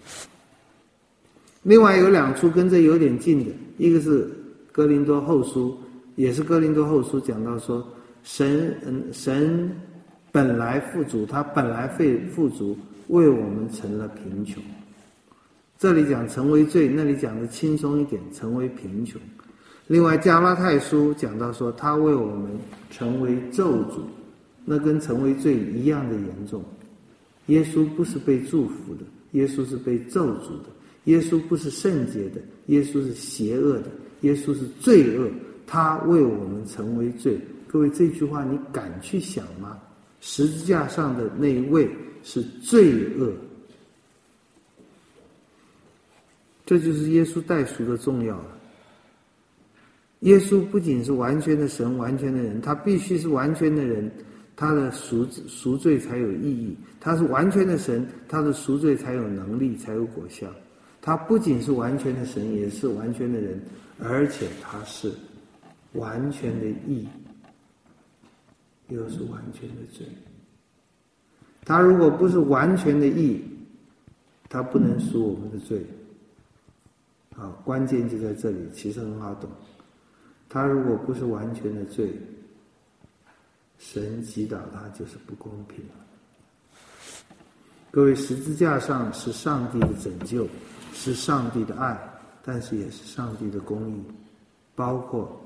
另外有两处跟这有点近的，一个是哥林多后书，也是哥林多后书讲到说，神嗯神本来富足，他本来费富足，为我们成了贫穷。这里讲成为罪，那里讲的轻松一点，成为贫穷。另外加拉太书讲到说，他为我们成为咒诅，那跟成为罪一样的严重。耶稣不是被祝福的，耶稣是被咒诅的。耶稣不是圣洁的，耶稣是邪恶的，耶稣是罪恶，他为我们成为罪。各位，这句话你敢去想吗？十字架上的那一位是罪恶，这就是耶稣代赎的重要了。耶稣不仅是完全的神，完全的人，他必须是完全的人，他的赎赎罪才有意义。他是完全的神，他的赎罪才有能力，才有果效。他不仅是完全的神，也是完全的人，而且他是完全的义，又是完全的罪。他如果不是完全的义，他不能赎我们的罪。好，关键就在这里，其实很好懂。他如果不是完全的罪，神击倒他就是不公平了。各位，十字架上是上帝的拯救，是上帝的爱，但是也是上帝的公义，包括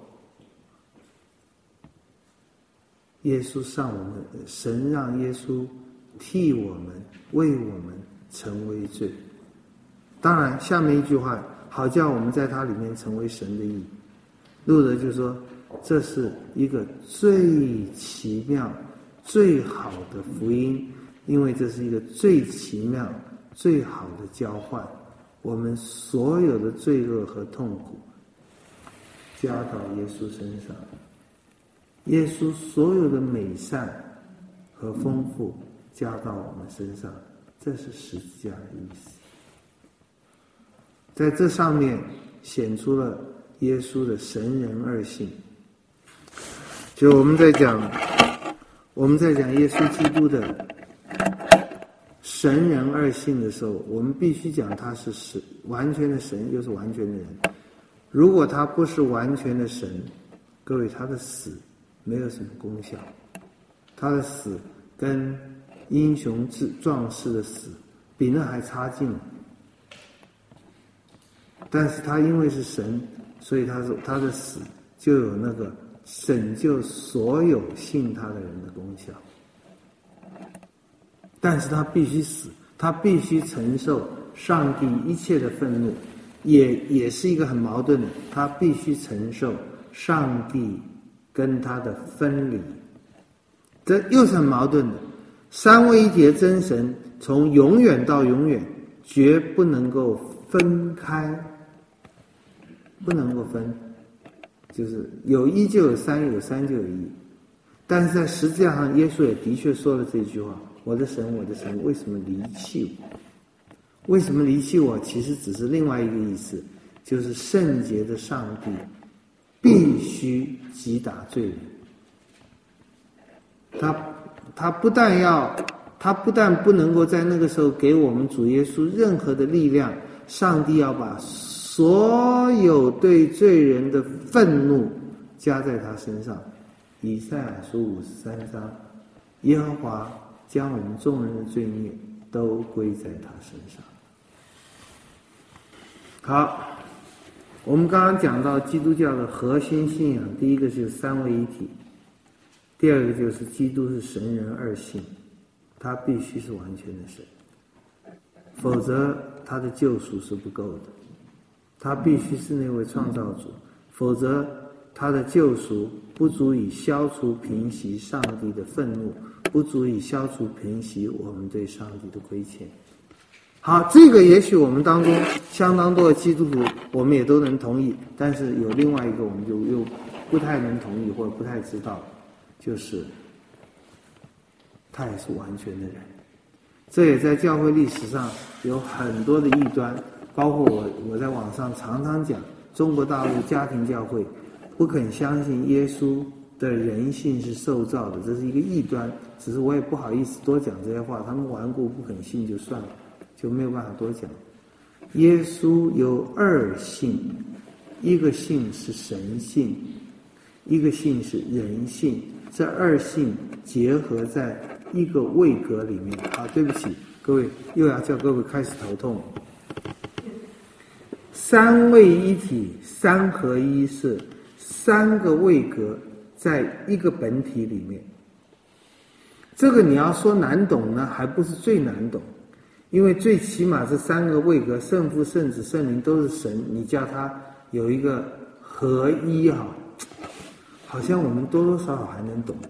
耶稣上我们，神让耶稣替我们，为我们成为罪。当然下面一句话，好叫我们在他里面成为神的义。路德就说，这是一个最奇妙最好的福音，因为这是一个最奇妙最好的交换，我们所有的罪恶和痛苦加到耶稣身上，耶稣所有的美善和丰富加到我们身上，这是十字架的意思。在这上面显出了耶稣的神人二性。就我们在讲我们在讲耶稣基督的神人二性的时候，我们必须讲他是神，完全的神，又是完全的人。如果他不是完全的神，各位，他的死没有什么功效，他的死跟英雄壮士的死比那还差劲了。但是他因为是神，所以他说他的死就有那个拯救所有信他的人的功效。但是他必须死，他必须承受上帝一切的愤怒，也也是一个很矛盾的，他必须承受上帝跟他的分离，这又是很矛盾的。三位一体真神从永远到永远绝不能够分开，不能够分，就是有一就有三，有三就有一。但是在十字架上，耶稣也的确说了这句话，我的神，我的神，为什么离弃我？为什么离弃我？其实只是另外一个意思，就是圣洁的上帝必须击打罪人。他他不但要，他不但不能够在那个时候给我们主耶稣任何的力量，上帝要把所有对罪人的愤怒加在他身上。以赛亚书五十三章，耶和华将我们众人的罪孽都归在他身上。好，我们刚刚讲到基督教的核心信仰，第一个就是三位一体，第二个就是基督是神人二性，他必须是完全的神，否则他的救赎是不够的。他必须是那位创造主，否则他的救赎不足以消除平息上帝的愤怒，不足以消除平息我们对上帝的亏欠。好，这个也许我们当中相当多的基督徒我们也都能同意，但是有另外一个我们就又不太能同意或者不太知道，就是他也是完全的人。这也在教会历史上有很多的异端，包括我我在网上常常讲，中国大陆家庭教会不肯相信耶稣的人性是受造的，这是一个异端。只是我也不好意思多讲这些话，他们顽固不肯信就算了，就没有办法多讲。耶稣有二性，一个性是神性，一个性是人性，这二性结合在一个位格里面。啊，对不起，各位又要叫各位开始头痛。三位一体，三合一是三个位格在一个本体里面。这个你要说难懂呢，还不是最难懂，因为最起码这三个位格，圣父、圣子、圣灵都是神，你叫它有一个合一啊，好像我们多多少少还能懂。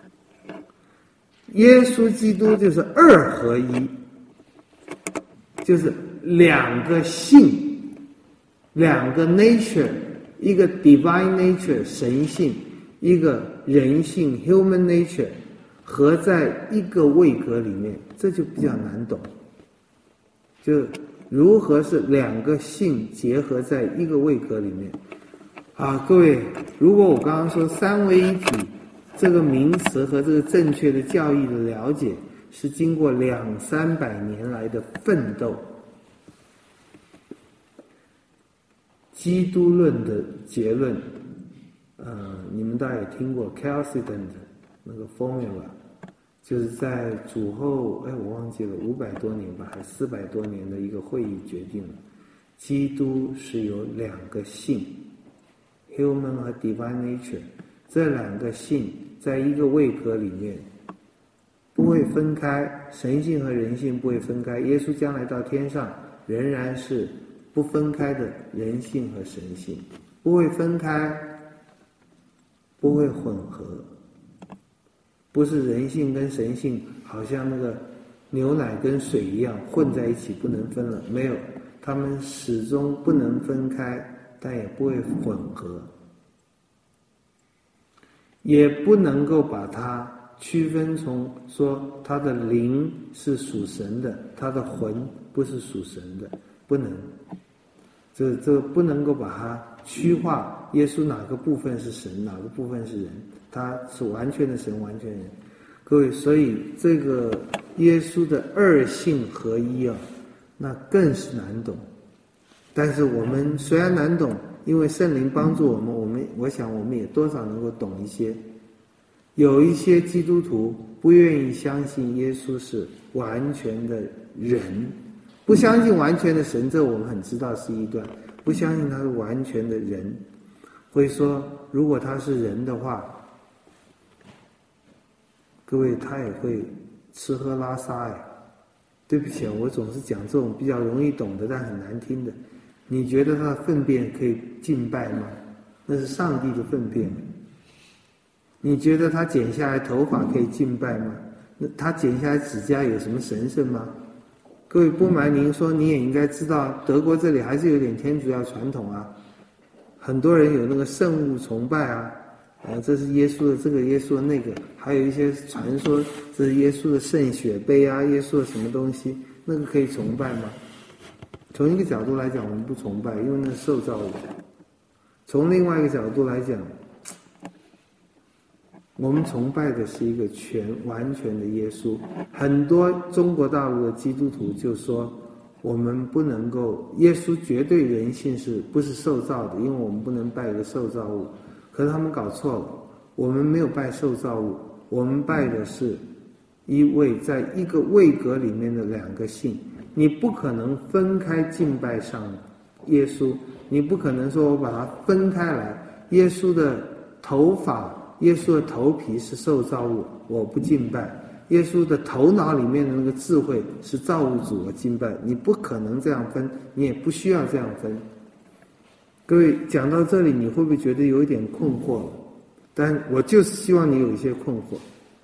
耶稣基督就是二合一，就是两个性，两个 nature， 一个 divine nature 神性，一个人性 human nature 合在一个位格里面，这就比较难懂。就如何是两个性结合在一个位格里面啊？各位，如果我刚刚说三位一体这个名词和这个正确的教义的了解是经过两三百年来的奋斗，基督论的结论，呃，你们大概也听过 Chalcedon 那个 formula， 就是在主后，哎，我忘记了五百多年吧，还四百多年的一个会议决定了，基督是有两个性 ，human 和 divine nature， 这两个性在一个位格里面不会分开，神性和人性不会分开。耶稣将来到天上仍然是不分开的人性和神性，不会分开，不会混合，不是人性跟神性好像那个牛奶跟水一样混在一起不能分了，没有，他们始终不能分开，但也不会混合，也不能够把它区分从说他的灵是属神的，他的魂不是属神的，不能，这这不能够把它区划，耶稣哪个部分是神，哪个部分是人，他是完全的神，完全人。各位，所以这个耶稣的二性合一啊，那更是难懂。但是我们虽然难懂，因为圣灵帮助我们，我们我想我们也多少能够懂一些。有一些基督徒不愿意相信耶稣是完全的人，不相信完全的神，这我们很知道是异端，不相信他是完全的人，会说如果他是人的话，各位他也会吃喝拉撒呀。对不起啊，我总是讲这种比较容易懂的但很难听的。你觉得他的粪便可以敬拜吗？那是上帝的粪便。你觉得他剪下来头发可以敬拜吗？那他剪下来指甲有什么神圣吗？各位，不瞒您说，你也应该知道，德国这里还是有点天主教传统啊，很多人有那个圣物崇拜啊，啊，这是耶稣的这个，耶稣的那个，还有一些传说这是耶稣的圣血杯啊，耶稣的什么东西，那个可以崇拜吗？从一个角度来讲，我们不崇拜，因为那是受造物。 从另外一个角度来讲，我们崇拜的是一个全完全的耶稣。很多中国大陆的基督徒就说，我们不能够，耶稣绝对人性是不是受造的？因为我们不能拜一个受造物。可是他们搞错了，我们没有拜受造物，我们拜的是一位在一个位格里面的两个性。你不可能分开敬拜上耶稣，你不可能说我把它分开来。耶稣的头发，耶稣的头皮是受造物，我不敬拜；耶稣的头脑里面的那个智慧是造物主，我敬拜。你不可能这样分，你也不需要这样分。各位讲到这里，你会不会觉得有一点困惑了？但我就是希望你有一些困惑。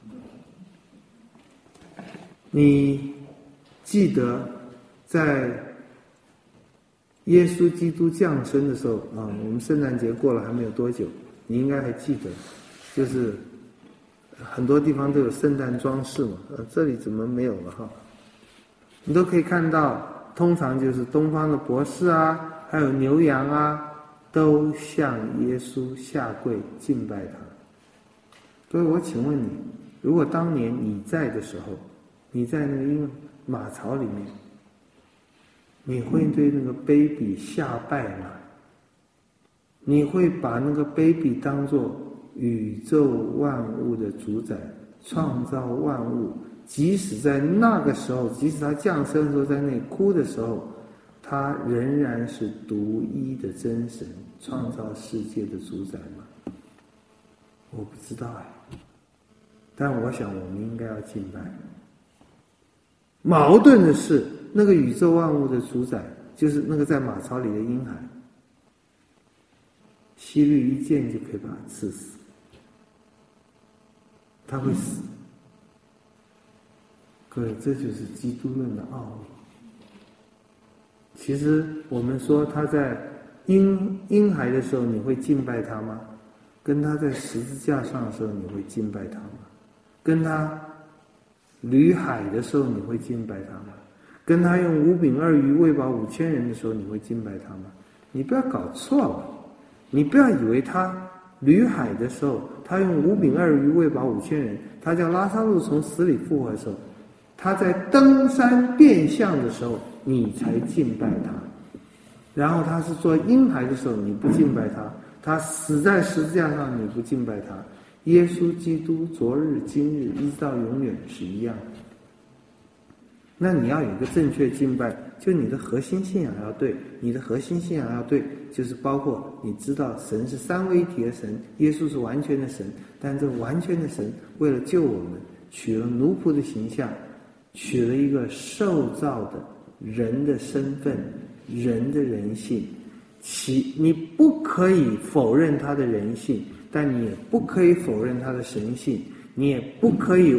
你记得在耶稣基督降生的时候啊，我们圣诞节过了还没有多久，你应该还记得，就是很多地方都有圣诞装饰嘛，呃，这里怎么没有了哈？你都可以看到，通常就是东方的博士啊，还有牛羊啊，都向耶稣下跪敬拜他。所以我请问你，如果当年你在的时候，你在那个婴马槽里面，你会对那个 baby 下拜吗？你会把那个 baby 当作宇宙万物的主宰，创造万物，即使在那个时候，即使他降生的时候在那里哭的时候，他仍然是独一的真神，创造世界的主宰吗？我不知道哎，但我想我们应该要敬拜。矛盾的是，那个宇宙万物的主宰，就是那个在马槽里的婴孩，希律一剑就可以把他刺死，他会死。各位，这就是基督论的奥秘。其实我们说他在婴婴孩的时候，你会敬拜他吗？跟他在十字架上的时候，你会敬拜他吗？跟他履海的时候，你会敬拜他吗？跟他用五饼二鱼喂饱五千人的时候，你会敬拜他吗？你不要搞错了，你不要以为他履海的时候，他用五饼二鱼喂饱五千人，他叫拉撒路从死里复活的时候，他在登山变相的时候，你才敬拜他。然后他是做婴孩的时候，你不敬拜他；他死在十字架上，你不敬拜他。耶稣基督昨日今日一直到永远是一样的。那你要有一个正确敬拜，就你的核心信仰要对，你的核心信仰要对，就是包括你知道神是三位一体的神，耶稣是完全的神，但这完全的神为了救我们，取了奴仆的形象，取了一个受造的人的身份，人的人性，其你不可以否认他的人性，但你也不可以否认他的神性，你也不可以，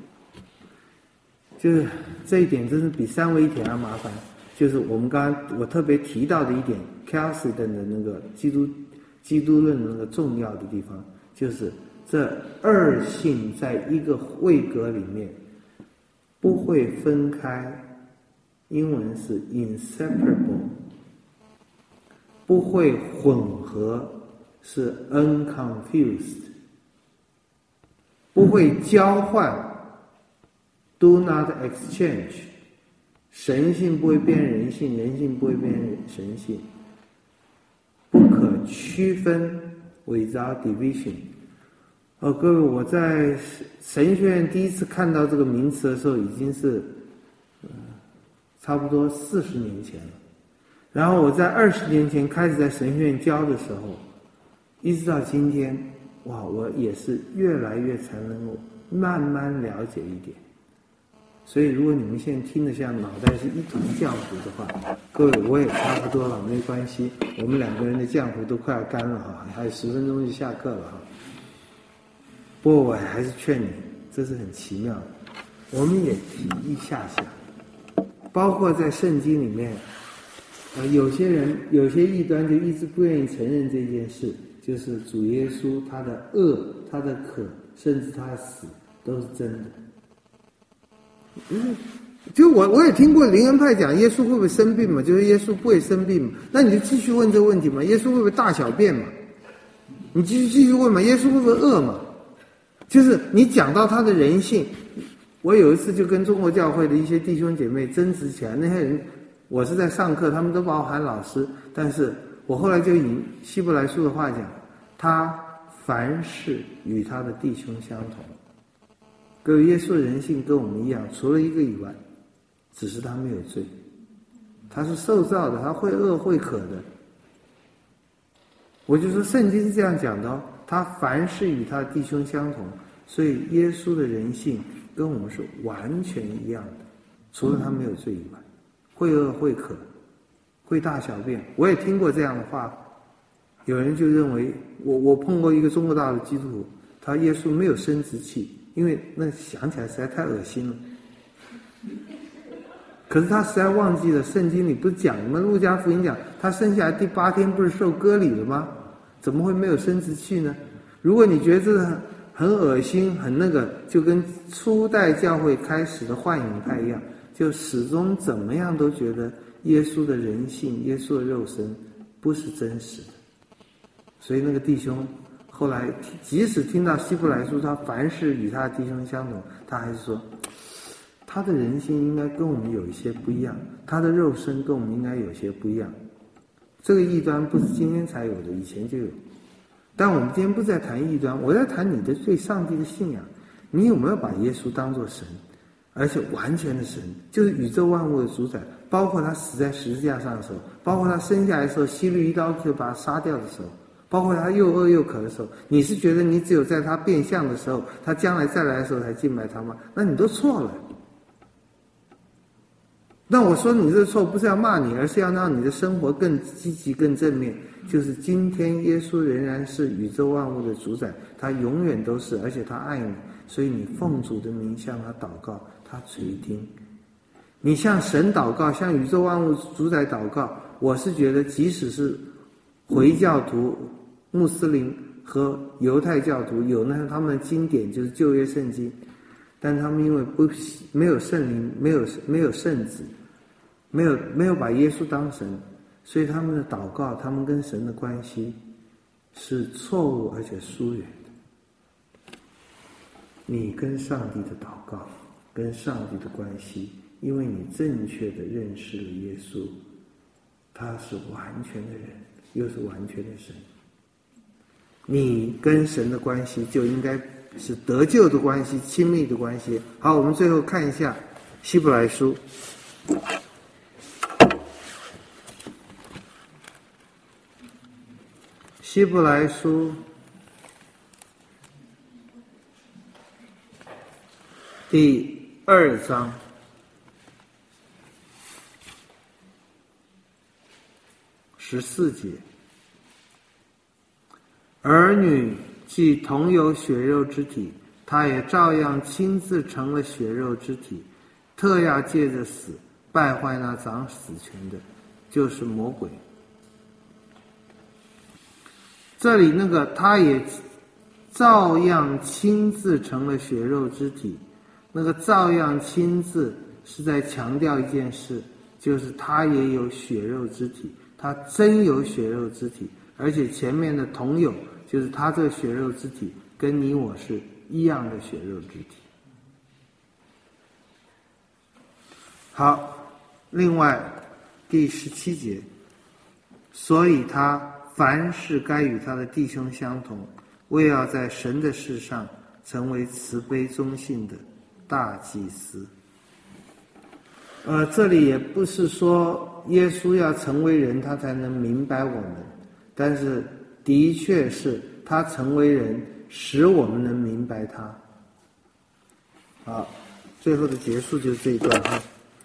就是这一点真是比三位一体还麻烦。就是我们刚刚我特别提到的一点 Chalcedon 的那个基督基督论的那个重要的地方，就是这二性在一个位格里面不会分开，英文是 inseparable， 不会混合，是 unconfused， 不会交换 do not exchange， 神性不会变人性，人性不会变神性，不可区分 without division。哦，各位，我在神学院第一次看到这个名词的时候，已经是、呃、差不多四十年前了。然后我在二十年前开始在神学院教的时候，一直到今天，哇，我也是越来越才能够慢慢了解一点。所以如果你们现在听得像脑袋是一团浆糊的话，各位我也差不多了，没关系，我们两个人的浆糊都快要干了哈，还有十分钟就下课了哈。不过我还是劝你，这是很奇妙的，我们也提一下下，包括在圣经里面，呃，有些人有些异端就一直不愿意承认这件事，就是主耶稣他的恶、他的渴，甚至他的死都是真的。因为就我我也听过灵恩派讲耶稣会不会生病嘛，就是耶稣不会生病嘛，那你就继续问这个问题嘛，耶稣会不会大小便嘛？你继续继续问嘛，耶稣会不会饿嘛？就是你讲到他的人性，我有一次就跟中国教会的一些弟兄姐妹争执起来，那些人我是在上课，他们都把我喊老师，但是我后来就以希伯来书的话讲，他凡事与他的弟兄相同。各位，耶稣的人性跟我们一样，除了一个以外，只是他没有罪，他是受造的，他会饿会渴的。我就说圣经是这样讲的哦，他凡事与他的弟兄相同，所以耶稣的人性跟我们是完全一样的，除了他没有罪以外，会饿会渴，会大小便。我也听过这样的话，有人就认为我我碰过一个中国大陆基督徒，他耶稣没有生殖器，因为那想起来实在太恶心了。可是他实在忘记了圣经里不是讲了吗？路加福音讲他生下来第八天不是受割礼了吗？怎么会没有生殖器呢？如果你觉得这个很很恶心很那个，就跟初代教会开始的幻影派一样，就始终怎么样都觉得耶稣的人性耶稣的肉身不是真实的。所以那个弟兄后来即使听到希伯来书他凡事与他的弟兄相同，他还是说他的人性应该跟我们有一些不一样，他的肉身跟我们应该有些不一样。这个异端不是今天才有的，以前就有。但我们今天不在谈异端，我在谈你的对上帝的信仰，你有没有把耶稣当作神，而且完全的神，就是宇宙万物的主宰，包括他死在十字架上的时候，包括他生下来的时候希律一刀就把他杀掉的时候，包括他又饿又渴的时候，你是觉得你只有在他变相的时候，他将来再来的时候才敬拜他吗？那你都错了。那我说你这个错不是要骂你，而是要让你的生活更积极更正面，就是今天耶稣仍然是宇宙万物的主宰，他永远都是，而且他爱你，所以你奉主的名向他祷告，他垂听。你向神祷告，向宇宙万物主宰祷告，我是觉得即使是回教徒、穆斯林和犹太教徒有那他们的经典，就是旧约圣经，但他们因为不没有圣灵，没有没有圣子，没有没有把耶稣当神，所以他们的祷告，他们跟神的关系是错误而且疏远的。你跟上帝的祷告，跟上帝的关系，因为你正确的认识了耶稣，他是完全的人，又是完全的神。你跟神的关系就应该是得救的关系，亲密的关系。好，我们最后看一下希伯来书。希伯来书第二章十四节，儿女既同有血肉之体，他也照样亲自成了血肉之体，特要借着死败坏那掌死权的，就是魔鬼。这里那个他也照样亲自成了血肉之体，那个照样亲自是在强调一件事，就是他也有血肉之体，他真有血肉之体，而且前面的同有就是他这个血肉之体跟你我是一样的血肉之体。好，另外第十七节，所以他凡事该与他的弟兄相同，为要在神的事上成为慈悲忠信的大祭司。呃，这里也不是说耶稣要成为人他才能明白我们，但是的确是他成为人使我们能明白他。好，最后的结束就是这一段哈。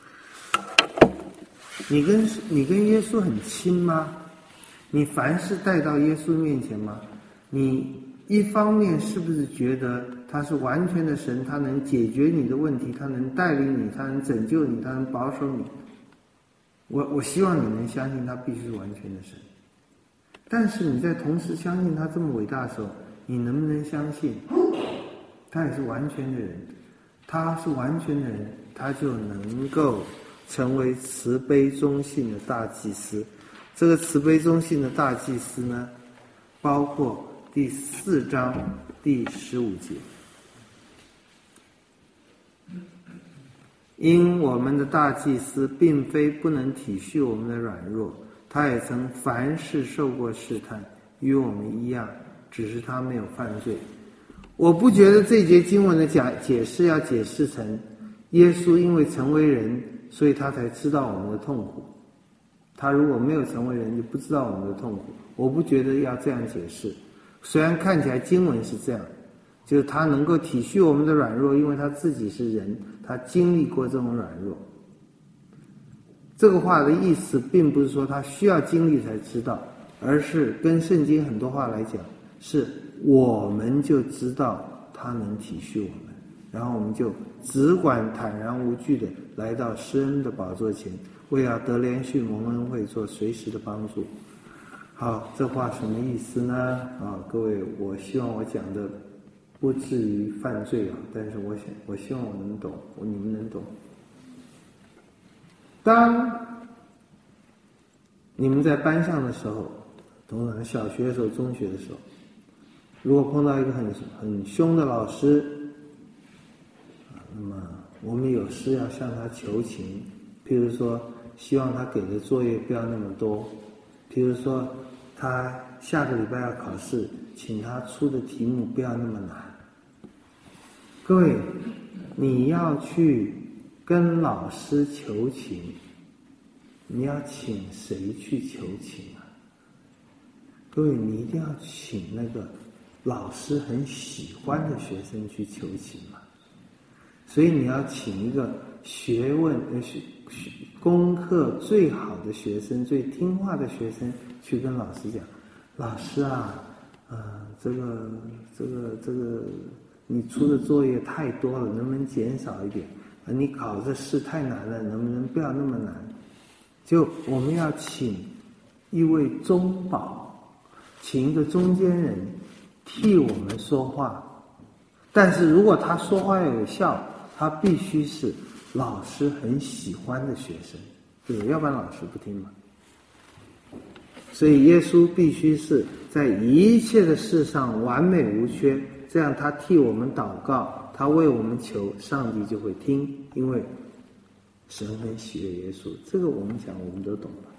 你跟你跟耶稣很亲吗？你凡事带到耶稣面前吗？你一方面是不是觉得他是完全的神，他能解决你的问题，他能带领你，他能拯救你，他能保守你？我我希望你能相信他必须是完全的神。但是你在同时相信他这么伟大的时候，你能不能相信他也是完全的人？他是完全的人， 他就能够成为慈悲忠信的大祭司。这个慈悲忠信的大祭司呢，包括第四章第十五节，因我们的大祭司并非不能体恤我们的软弱，他也曾凡事受过试探，与我们一样，只是他没有犯罪。我不觉得这节经文的讲解释要解释成耶稣因为成为人，所以他才知道我们的痛苦。他如果没有成为人，就不知道我们的痛苦。我不觉得要这样解释，虽然看起来经文是这样，就是他能够体恤我们的软弱，因为他自己是人，他经历过这种软弱。这个话的意思并不是说他需要经历才知道，而是跟圣经很多话来讲，是我们就知道他能体恤我们，然后我们就只管坦然无惧的来到施恩的宝座前，为要得连续蒙恩惠做随时的帮助。好，这话什么意思呢？啊，各位，我希望我讲的不至于犯罪啊，但是我想，我希望我能懂，我你们能懂。当你们在班上的时候，等等，小学的时候、中学的时候，如果碰到一个很很凶的老师，那么我们有事要向他求情，譬如说，希望他给的作业不要那么多，譬如说，他下个礼拜要考试，请他出的题目不要那么难。各位，你要去跟老师求情，你要请谁去求情啊？各位，你一定要请那个老师很喜欢的学生去求情嘛。所以你要请一个学问、呃学学功课最好的学生、最听话的学生去跟老师讲：老师啊，呃，这个、这个、这个，你出的作业太多了，能不能减少一点？你考这试太难了，能不能不要那么难？就我们要请一位中保，请一个中间人替我们说话。但是如果他说话要有效，他必须是老师很喜欢的学生，对不对？要不然老师不听嘛。所以耶稣必须是在一切的事上完美无缺，这样他替我们祷告，他为我们求，上帝就会听，因为神很喜悦耶稣。这个我们讲我们都懂了。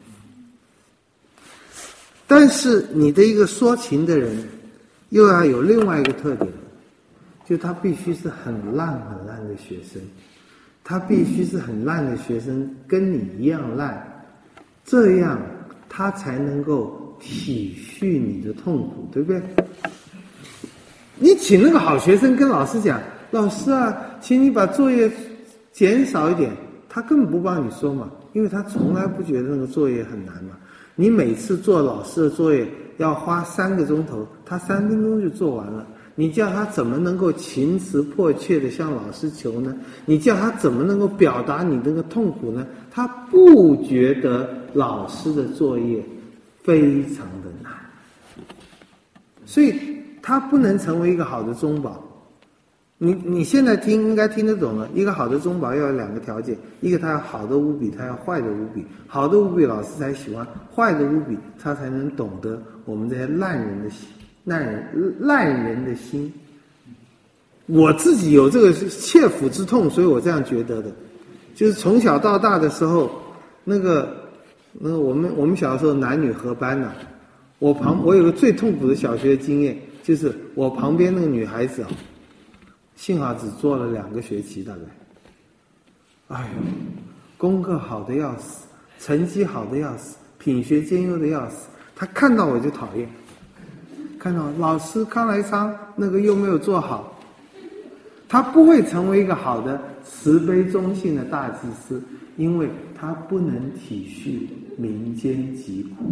但是你的一个说情的人又要有另外一个特点，就他必须是很烂很烂的学生，他必须是很烂的学生，跟你一样烂，这样他才能够体恤你的痛苦，对不对？你请那个好学生跟老师讲：老师啊，请你把作业减少一点，他根本不帮你说嘛，因为他从来不觉得那个作业很难嘛。你每次做老师的作业要花三个钟头，他三分钟就做完了，你叫他怎么能够情辞迫切的向老师求呢？你叫他怎么能够表达你那个痛苦呢？他不觉得老师的作业非常的难，所以他不能成为一个好的中保。你你现在听应该听得懂了，一个好的中保要有两个条件，一个他要好的无比，他要坏的无比。好的无比老师才喜欢，坏的无比他才能懂得我们这些烂人的心，烂人烂人的心。我自己有这个切肤之痛，所以我这样觉得的。就是从小到大的时候，那个那个我们我们小时候男女合班呢、啊，我旁我有个最痛苦的小学经验，就是我旁边那个女孩子啊，幸好只做了两个学期大概，哎呦，功课好的要死，成绩好的要死，品学兼优的要死，她看到我就讨厌，看到老师康来昌那个又没有做好，他不会成为一个好的慈悲忠信的大祭司，因为他不能体恤民间疾苦。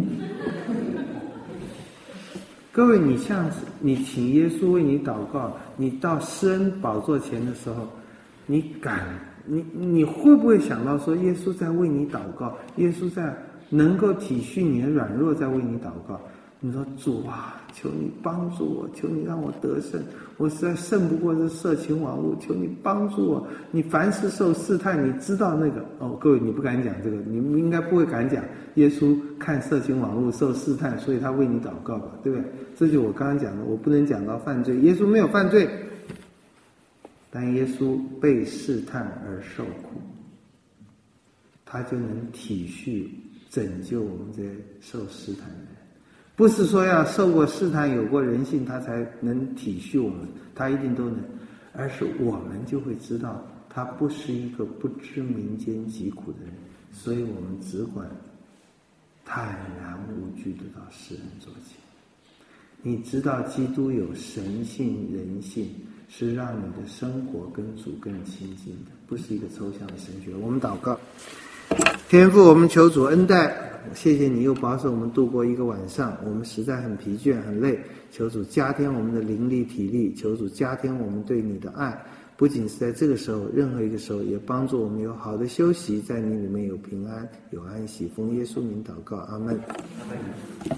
各位，你像你请耶稣为你祷告，你到施恩宝座前的时候，你敢你你会不会想到说，耶稣在为你祷告，耶稣在能够体恤你的软弱，在为你祷告？ 你说主啊，求你帮助我，求你让我得胜，我实在胜不过这色情网络，求你帮助我。你凡是受试探，你知道那个哦，各位你不敢讲这个，你们应该不会敢讲。耶稣看色情网络受试探，所以他为你祷告吧，对不对？这就我刚刚讲的，我不能讲到犯罪，耶稣没有犯罪，但耶稣被试探而受苦，他就能体恤拯救我们这些受试探的人。不是说要受过试探有过人性他才能体恤我们，他一定都能，而是我们就会知道他不是一个不知民间疾苦的人，所以我们只管坦然无惧的到世人做起。你知道基督有神性人性，是让你的生活跟主更亲近的，不是一个抽象的神学。我们祷告，天父，我们求主恩待，谢谢你又保守我们度过一个晚上，我们实在很疲倦很累，求主加添我们的灵力体力，求主加添我们对你的爱，不仅是在这个时候，任何一个时候也帮助我们有好的休息，在你里面有平安有安息。奉耶稣名祷告，阿们。